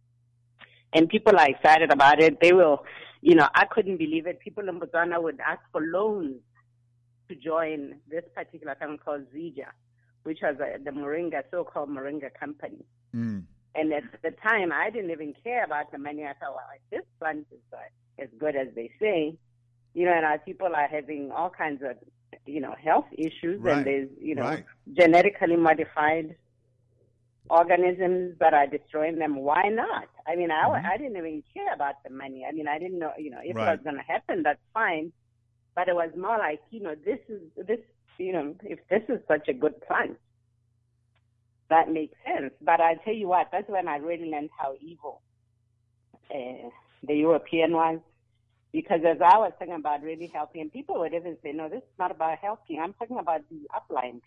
And people are excited about it. They will, you know, I couldn't believe it. People in Botswana would ask for loans to join this particular company called Zija, which was a, the Moringa, so-called Moringa company. Mm. And at the time, I didn't even care about the money. I thought, well, like, this plant is uh, as good as they say. You know, and our people are having all kinds of, you know, health issues. Right. And there's, you know, Right. genetically modified organisms that are destroying them. Why not? I mean, I, Mhm. I didn't even care about the money. I mean, I didn't know, you know, if Right. it was going to happen, that's fine. But it was more like, you know, this is, this, you know, if this is such a good plant, that makes sense. But I tell you what, that's when I really learned how evil uh, the European was. Because as I was talking about really helping, and people would even say, no, this is not about helping. I'm talking about the upline.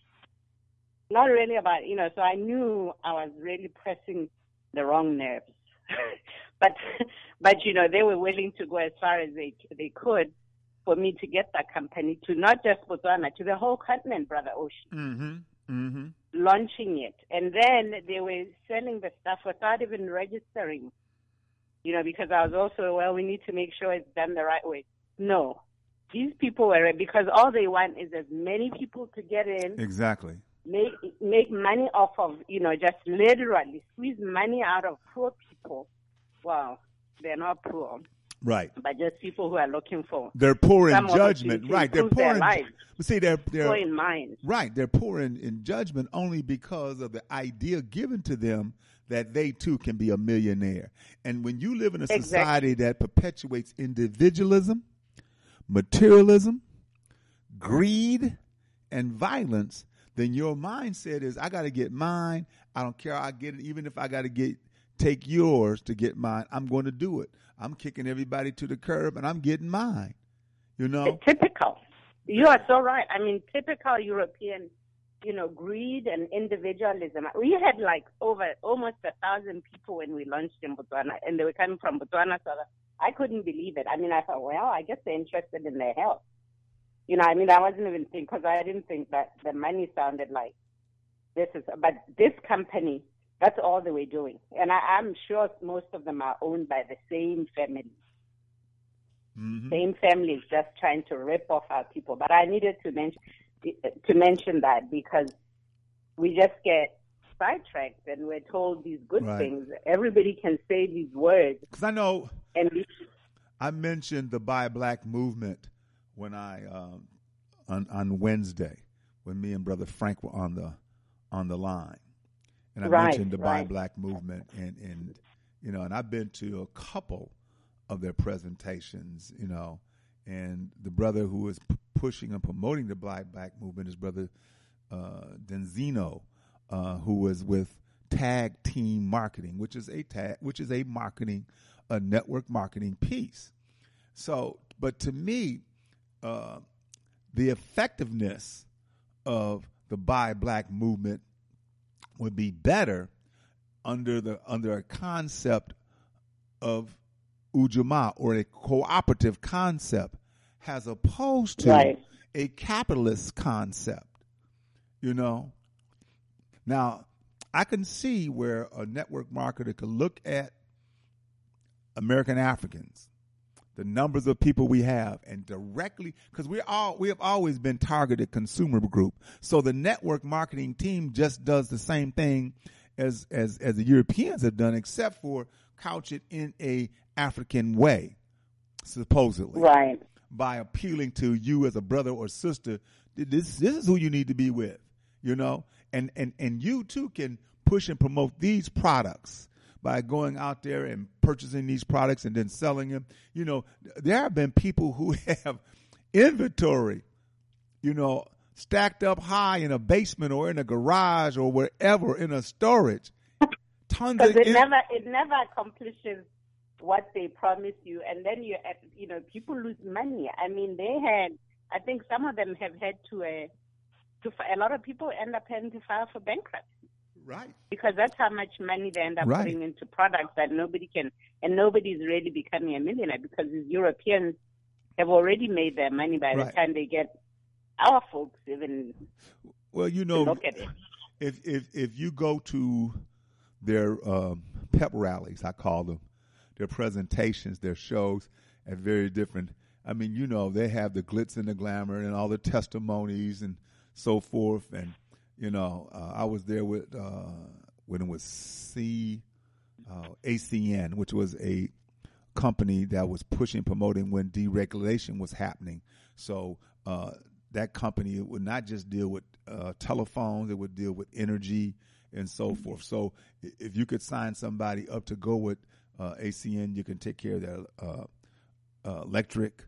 Not really about, you know, so I knew I was really pressing the wrong nerves. but, but you know, they were willing to go as far as they they could for me to get that company to not just Botswana, to the whole continent, Brother Oshi. Mm-hmm. Mm-hmm. Launching it. And then they were selling the stuff without even registering. You know, because I was also, well, we need to make sure it's done the right way. No. These people were, because all they want is as many people to get in. Exactly. Make make money off of, you know, just literally squeeze money out of poor people. Well, they're not poor, Right. but just people who are looking for. They're poor in some judgment. opportunity to Right. They're improve poor their in lives. But see, they're they're Poor in mind. right. They're poor in, in judgment only because of the idea given to them that they too can be a millionaire. And when you live in a Exactly. society that perpetuates individualism, materialism, greed, and violence, then your mindset is, I got to get mine. I don't care how I get it. Even if I got to get take yours to get mine, I'm going to do it. I'm kicking everybody to the curb, and I'm getting mine. You know? Typical. You are so right. I mean, typical European, you know, greed and individualism. We had like over almost a thousand people when we launched in Botswana, and they were coming from Botswana. So I couldn't believe it. I mean, I thought, well, I guess they're interested in their health. You know, I mean, I wasn't even thinking, because I didn't think that the money sounded like this is, but this company, that's all they were doing. And I, I'm sure most of them are owned by the same family. Mm-hmm. Same families just trying to rip off our people. But I needed to mention to mention that because we just get sidetracked and we're told these good Right. things. Everybody can say these words. Because I know And we, I mentioned the Buy Black movement when I um, on on Wednesday when me and Brother Frank were on the on the line, and I Right, mentioned the Buy right. Black movement, and and you know, and I've been to a couple of their presentations, you know, and the brother who is p- pushing and promoting the Buy Black movement is Brother uh, Denzino, uh, who was with Tag Team Marketing, which is a tag, which is a marketing, a network marketing piece. So, but to me, uh, the effectiveness of the Buy Black movement would be better under the under a concept of ujamaa or a cooperative concept as opposed to Right. a capitalist concept. You know? Now, I can see where a network marketer could look at American Africans, the numbers of people we have, and directly, because we all we have always been targeted consumer group. So the network marketing team just does the same thing as as as the Europeans have done, except for couch it in a African way, supposedly, Right. by appealing to you as a brother or sister. This this is who you need to be with, you know, and and and you too can push and promote these products by going out there and purchasing these products and then selling them. You know, there have been people who have inventory, you know, stacked up high in a basement or in a garage or wherever in a storage. Tons Because of it in- never it never accomplishes what they promise you, and then you you know people lose money. I mean, they had I think some of them have had to uh, to a lot of people end up having to file for bankruptcy. Right. Because that's how much money they end up Right. putting into products that nobody can, and nobody's really becoming a millionaire because these Europeans have already made their money by Right. the time they get our folks even Well, you to know, look at it. if if if you go to their um, pep rallies, I call them, their presentations, their shows at very different. I mean, you know, they have the glitz and the glamour and all the testimonies and so forth. And you know, uh, I was there with uh, when it was C uh, A C N, which was a company that was pushing, promoting when deregulation was happening. So uh, that company would not just deal with uh, telephones; it would deal with energy and so forth. So if you could sign somebody up to go with uh, A C N, you can take care of their uh, uh, electric,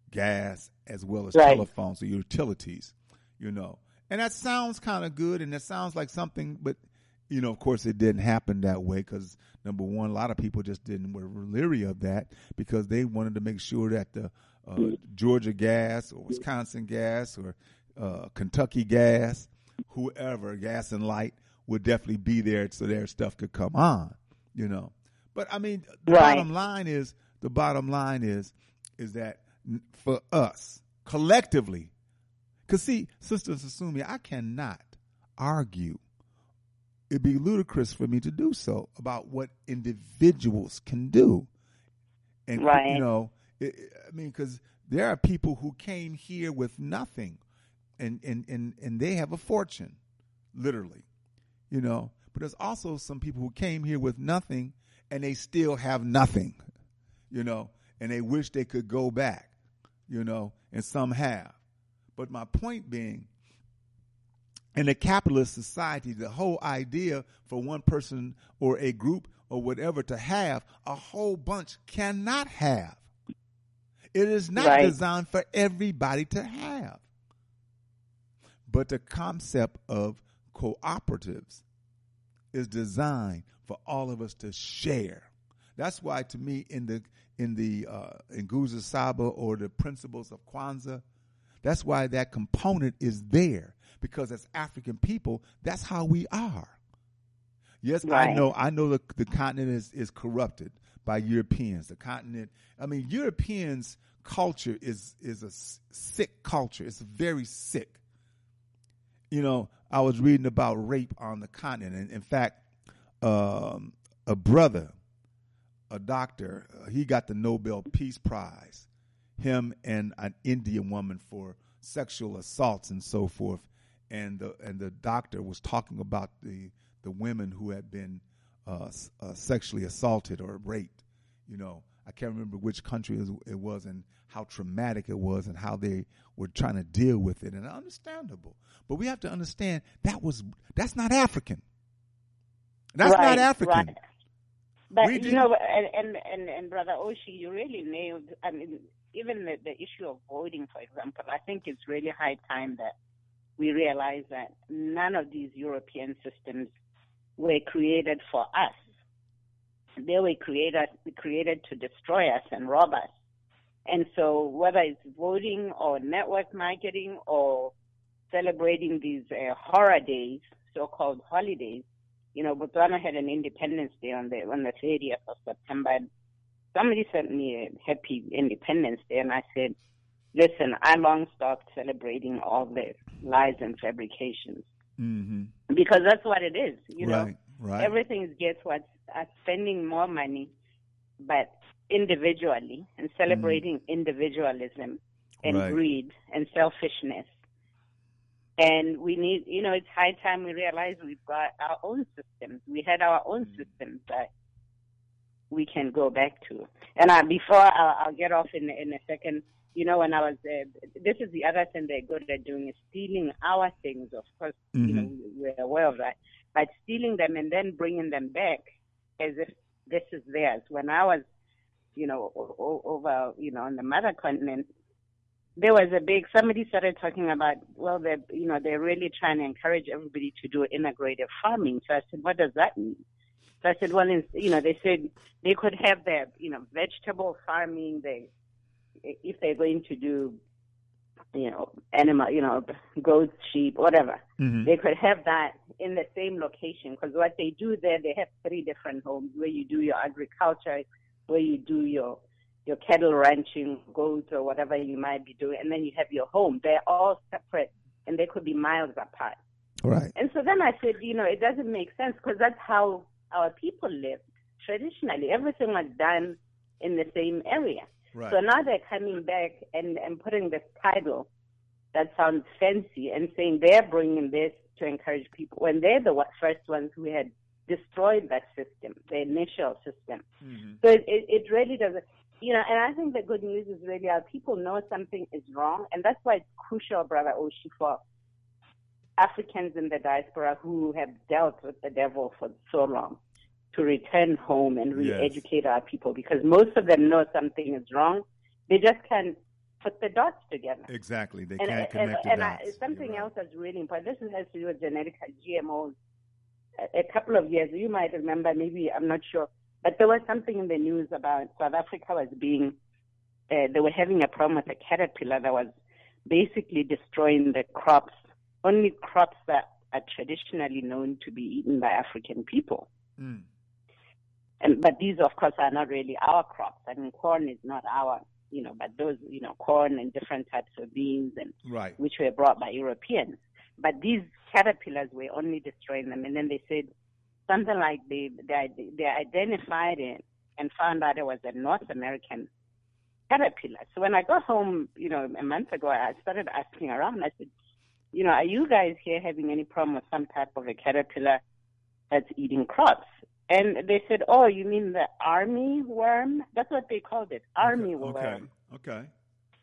gas, as well as Right. telephones, so utilities, you know. And that sounds kind of good, and it sounds like something, but, you know, of course it didn't happen that way because, number one, a lot of people just didn't were leery of that because they wanted to make sure that the uh, Georgia gas or Wisconsin gas or uh, Kentucky gas, whoever, Gas and Light, would definitely be there so their stuff could come on, you know. But, I mean, the Right. bottom line is, the bottom line is, is that n- for us, collectively, because, see, Sister Sasumi, I cannot argue. It'd be ludicrous for me to do so about what individuals can do. And, Right. you know, it, I mean, because there are people who came here with nothing, and, and, and, and they have a fortune, literally, you know. But there's also some people who came here with nothing, and they still have nothing, you know, and they wish they could go back, you know, and some have. But my point being, in a capitalist society, the whole idea for one person or a group or whatever to have, a whole bunch cannot have. It is not Right. designed for everybody to have. But the concept of cooperatives is designed for all of us to share. That's why, to me, in the in the uh, in Nguzo Saba or the principles of Kwanzaa, that's why that component is there, because as African people, that's how we are. Yes, I Right. know. I know the the continent is, is corrupted by Europeans. The continent. I mean, Europeans' culture is is a s- sick culture. It's very sick. You know, I was reading about rape on the continent, and in fact, um, a brother, a doctor, uh, he got the Nobel Peace Prize. Him and an Indian woman for sexual assaults and so forth, and the and the doctor was talking about the the women who had been uh, s- uh, sexually assaulted or raped. You know, I can't remember which country it was, it was and how traumatic it was and how they were trying to deal with it, and understandable. But we have to understand that was that's not African. That's Right, not African. right. But We you didn't- know, and, and and and Brother Oshi, you really nailed. I mean, even the, the issue of voting, for example, I think it's really high time that we realize that none of these European systems were created for us. They were created created to destroy us and rob us. And so, whether it's voting or network marketing or celebrating these uh, horror days, so-called holidays. You know, Botswana had an Independence Day on the on the thirtieth of September. somebody sent me a happy Independence Day, and I said, listen, I long stopped celebrating all the lies and fabrications. Mm-hmm. Because that's what it is, you know. Right, right. Everything is guess what? Uh, spending more money, but individually, and celebrating mm. individualism and right. greed and selfishness. And we need, you know, it's high time we realize we've got our own systems. We had our own mm. systems that we can go back to. And uh, before I'll, I'll get off in in a second. You know, when I was, uh, this is the other thing they're good at doing, is stealing our things. Of course, mm-hmm. you know, we're aware of that. But stealing them and then bringing them back as if this is theirs. When I was, you know, o- over, you know, on the mother continent, there was a big, somebody started talking about, well, they're, you know, they're really trying to encourage everybody to do integrative farming. So I said, what does that mean? So I said, well, you know, they said they could have their, you know, vegetable farming, they, if they're going to do, you know, animal, you know, goats, sheep, whatever, mm-hmm. they could have that in the same location. Because what they do there, they have three different homes where you do your agriculture, where you do your your cattle ranching, goats, or whatever you might be doing, and then you have your home. They're all separate, and they could be miles apart. Right. And so then I said, you know, it doesn't make sense because that's how our people lived traditionally. Everything was done in the same area. Right. So now they're coming back and, and putting this title that sounds fancy and saying they're bringing this to encourage people when they're the first ones who had destroyed that system, the initial system. Mm-hmm. So it, it, it really doesn't, you know, and I think the good news is really our people know something is wrong, and that's why it's crucial, Brother Oshi, for Africans in the diaspora who have dealt with the devil for so long, to return home and re-educate yes. our people, because most of them know something is wrong. They just can't put the dots together. Exactly. They and, can't and, connect and, the and dots. I, something right. else that's really important. This has to do with genetic G M Os. A, a couple of years, you might remember, maybe, I'm not sure, but there was something in the news about South Africa was being, uh, they were having a problem with a caterpillar that was basically destroying the crops, only crops that are traditionally known to be eaten by African people. Mm. And, but these, of course, are not really our crops. I mean, corn is not our, you know, but those, you know, corn and different types of beans, and right. which were brought by Europeans. But these caterpillars were only destroying them. And then they said something like they they, they identified it and found out it was a North American caterpillar. So when I got home, you know, a month ago, I started asking around. I said, you know, are you guys here having any problem with some type of a caterpillar that's eating crops? And they said, oh, you mean the army worm? That's what they called it, army okay. worm. Okay, okay.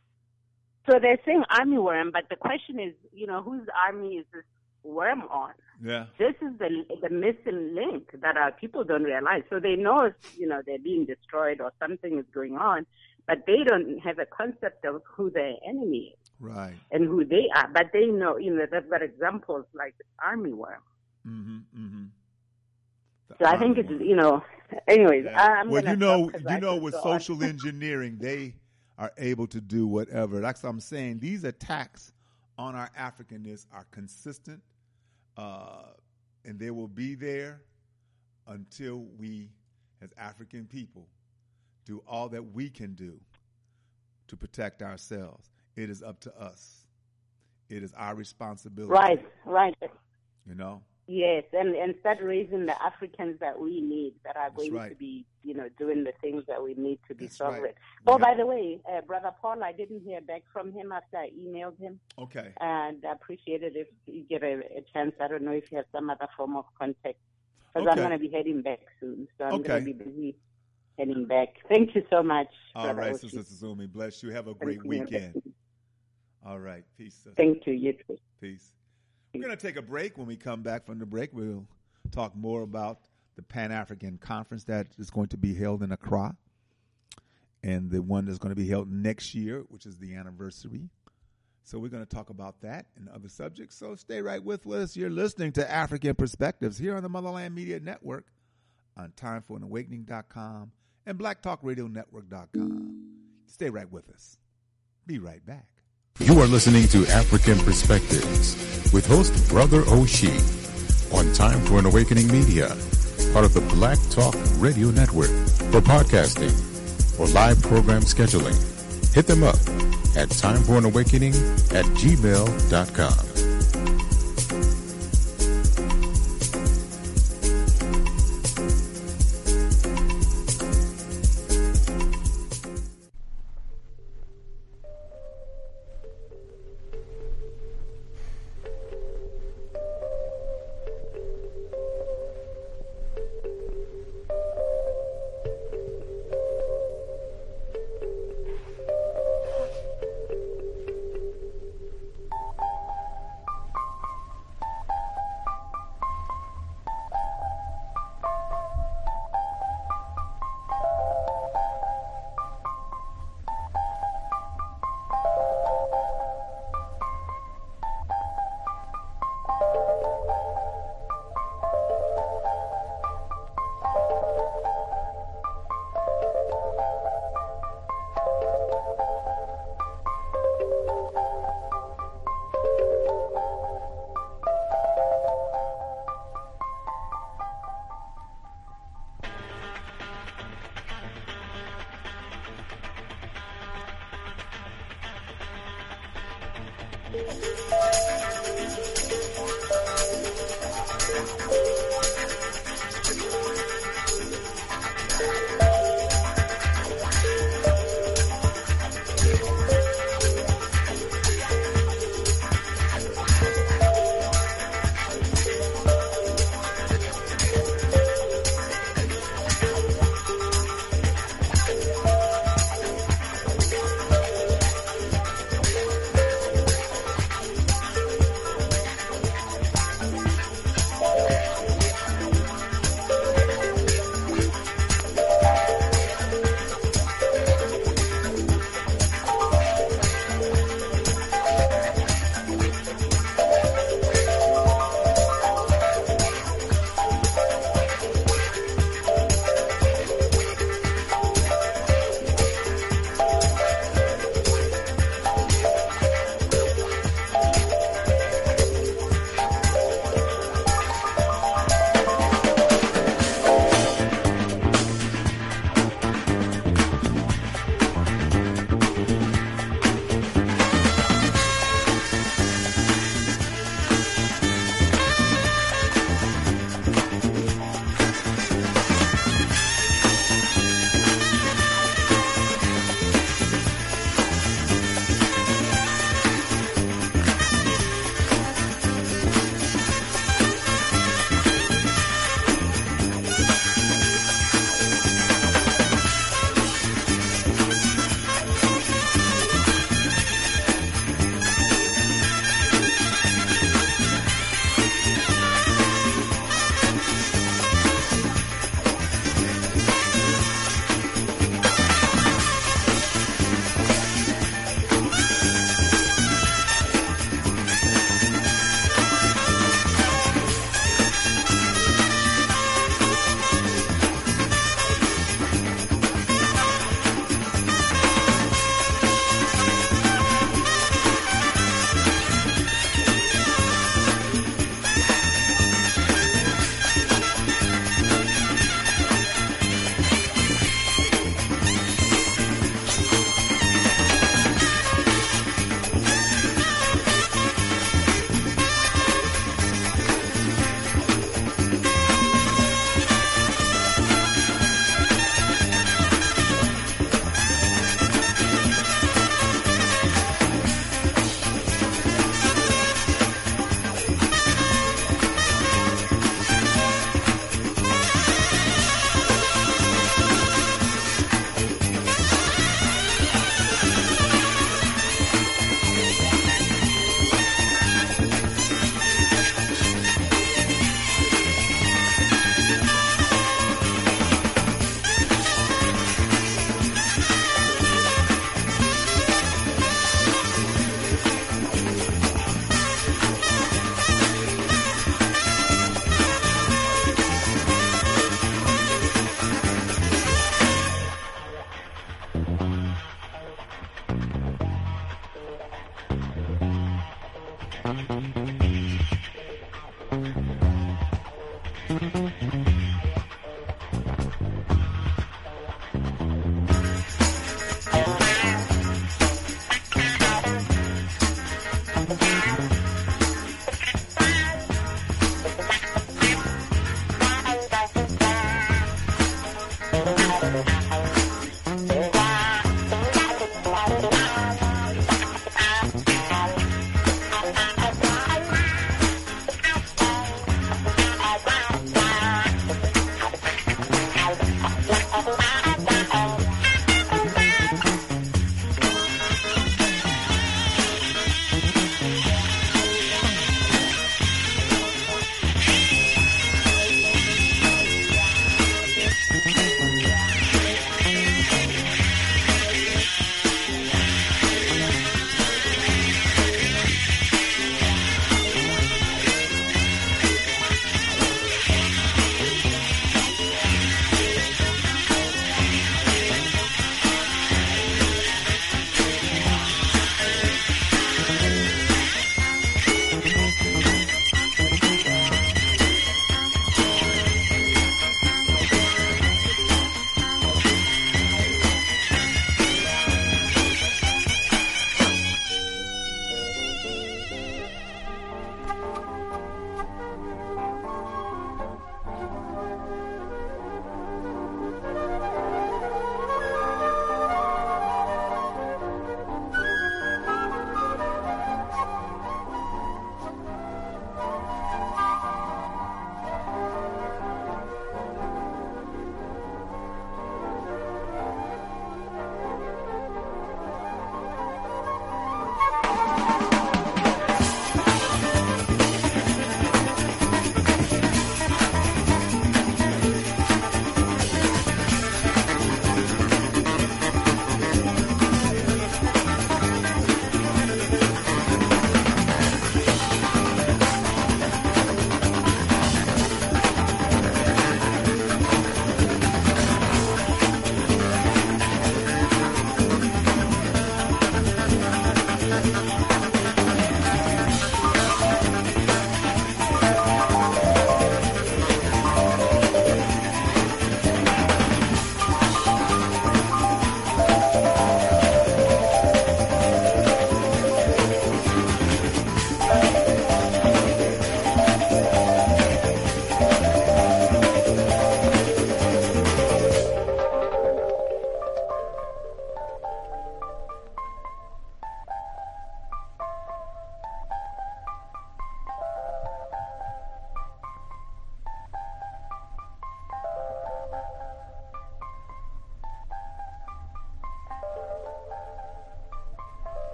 So they're saying army worm, but the question is, you know, whose army is this worm on? Yeah. This is the the missing link that our people don't realize. So they know, you know, they're being destroyed or something is going on, but they don't have a concept of who their enemy is. Right. And who they are. But they know, you know, they've got examples like army worm. Mm-hmm, mm-hmm. So I think it's, you know, anyways. Yeah. I'm well, you know, you I know, with social engineering, they are able to do whatever. That's what I'm saying. These attacks on our Africanness are consistent, uh, and they will be there until we, as African people, do all that we can do to protect ourselves. It is up to us. It is our responsibility. Right, right. You know? Yes, and, and start raising the Africans that we need, that are going right. to be, you know, doing the things that we need to be That's sovereign. Right. Oh, yeah. by the way, uh, Brother Paul, I didn't hear back from him after I emailed him. Okay. And I appreciate it if you get a, a chance. I don't know if you have some other form of contact, because okay. I'm going to be heading back soon. So I'm okay. going to be busy heading back. Thank you so much. All right, Oshi. Sister Suzumi. Bless you. Have a great Thank weekend. You. All right. Peace, sister. Thank you. You too. Peace. We're going to take a break. When we come back from the break, we'll talk more about the Pan-African Conference that is going to be held in Accra, and the one that's going to be held next year, which is the anniversary. So we're going to talk about that and other subjects. So stay right with us. You're listening to African Perspectives here on the Motherland Media Network on time for an awakening dot com and black talk radio network dot com. Stay right with us. Be right back. You are listening to African Perspectives with host Brother Oshi on Time for an Awakening Media, part of the Black Talk Radio Network. For podcasting or live program scheduling, hit them up at time for an awakening at gmail dot com.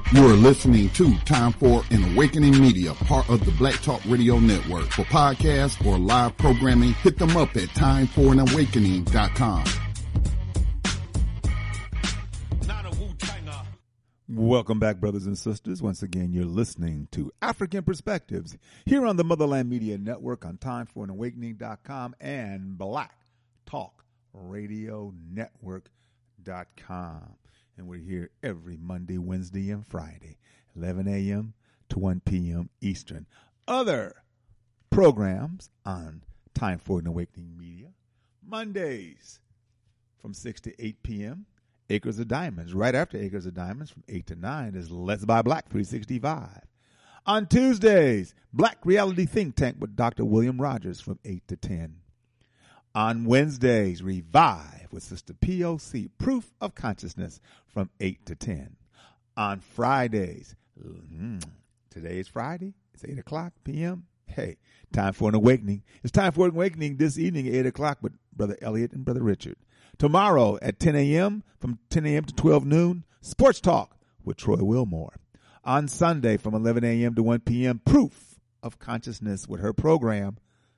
You are listening to Time for an Awakening Media, part of the Black Talk Radio Network. For podcasts or live programming, hit them up at time for an awakening dot com. Welcome back, brothers and sisters. Once again, you're listening to African Perspectives here on the Motherland Media Network on time for an awakening dot com and Black Talk Radio Network dot com. And we're here every Monday, Wednesday, and Friday, eleven a.m. to one p.m. Eastern. Other programs on Time for an Awakening Media, Mondays from six to eight p.m., Acres of Diamonds. Right after Acres of Diamonds from eight to nine is Let's Buy Black three sixty-five. On Tuesdays, Black Reality Think Tank with Doctor William Rogers from eight to ten. On Wednesdays, Revive with Sister P O C, Proof of Consciousness from eight to ten. On Fridays, mm, today is Friday, it's eight o'clock p.m. Hey, time for an awakening. It's time for an awakening this evening at eight o'clock with Brother Elliot and Brother Richard. Tomorrow at ten a.m., from ten a.m. to twelve noon, Sports Talk with Troy Wilmore. On Sunday from eleven a.m. to one p.m., Proof of Consciousness with her program,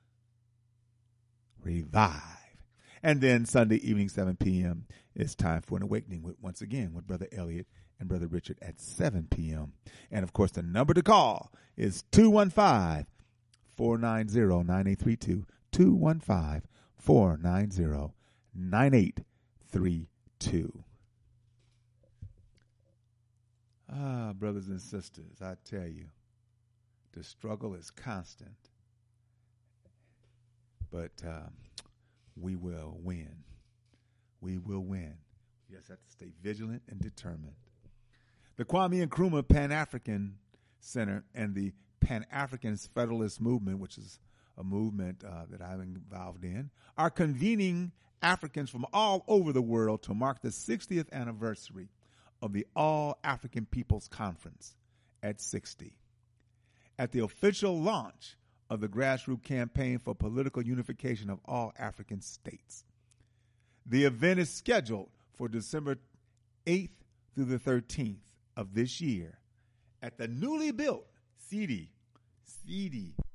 Revive. And then Sunday evening, seven p.m., it's time for an awakening with, once again, with Brother Elliot and Brother Richard at seven p.m. And, of course, the number to call is two one five, four nine zero, nine eight three two, two one five, four nine zero, nine eight three two. Ah, brothers and sisters, I tell you, the struggle is constant. But um, we will win. We will win. We just have to stay vigilant and determined. The Kwame Nkrumah Pan-African Center and the Pan-African Federalist Movement, which is a movement uh, that I'm involved in, are convening Africans from all over the world to mark the sixtieth anniversary of the All African Peoples Conference at sixty. At the official launch of the grassroots campaign for political unification of all African states. The event is scheduled for December eighth through the thirteenth of this year at the newly built C D, C D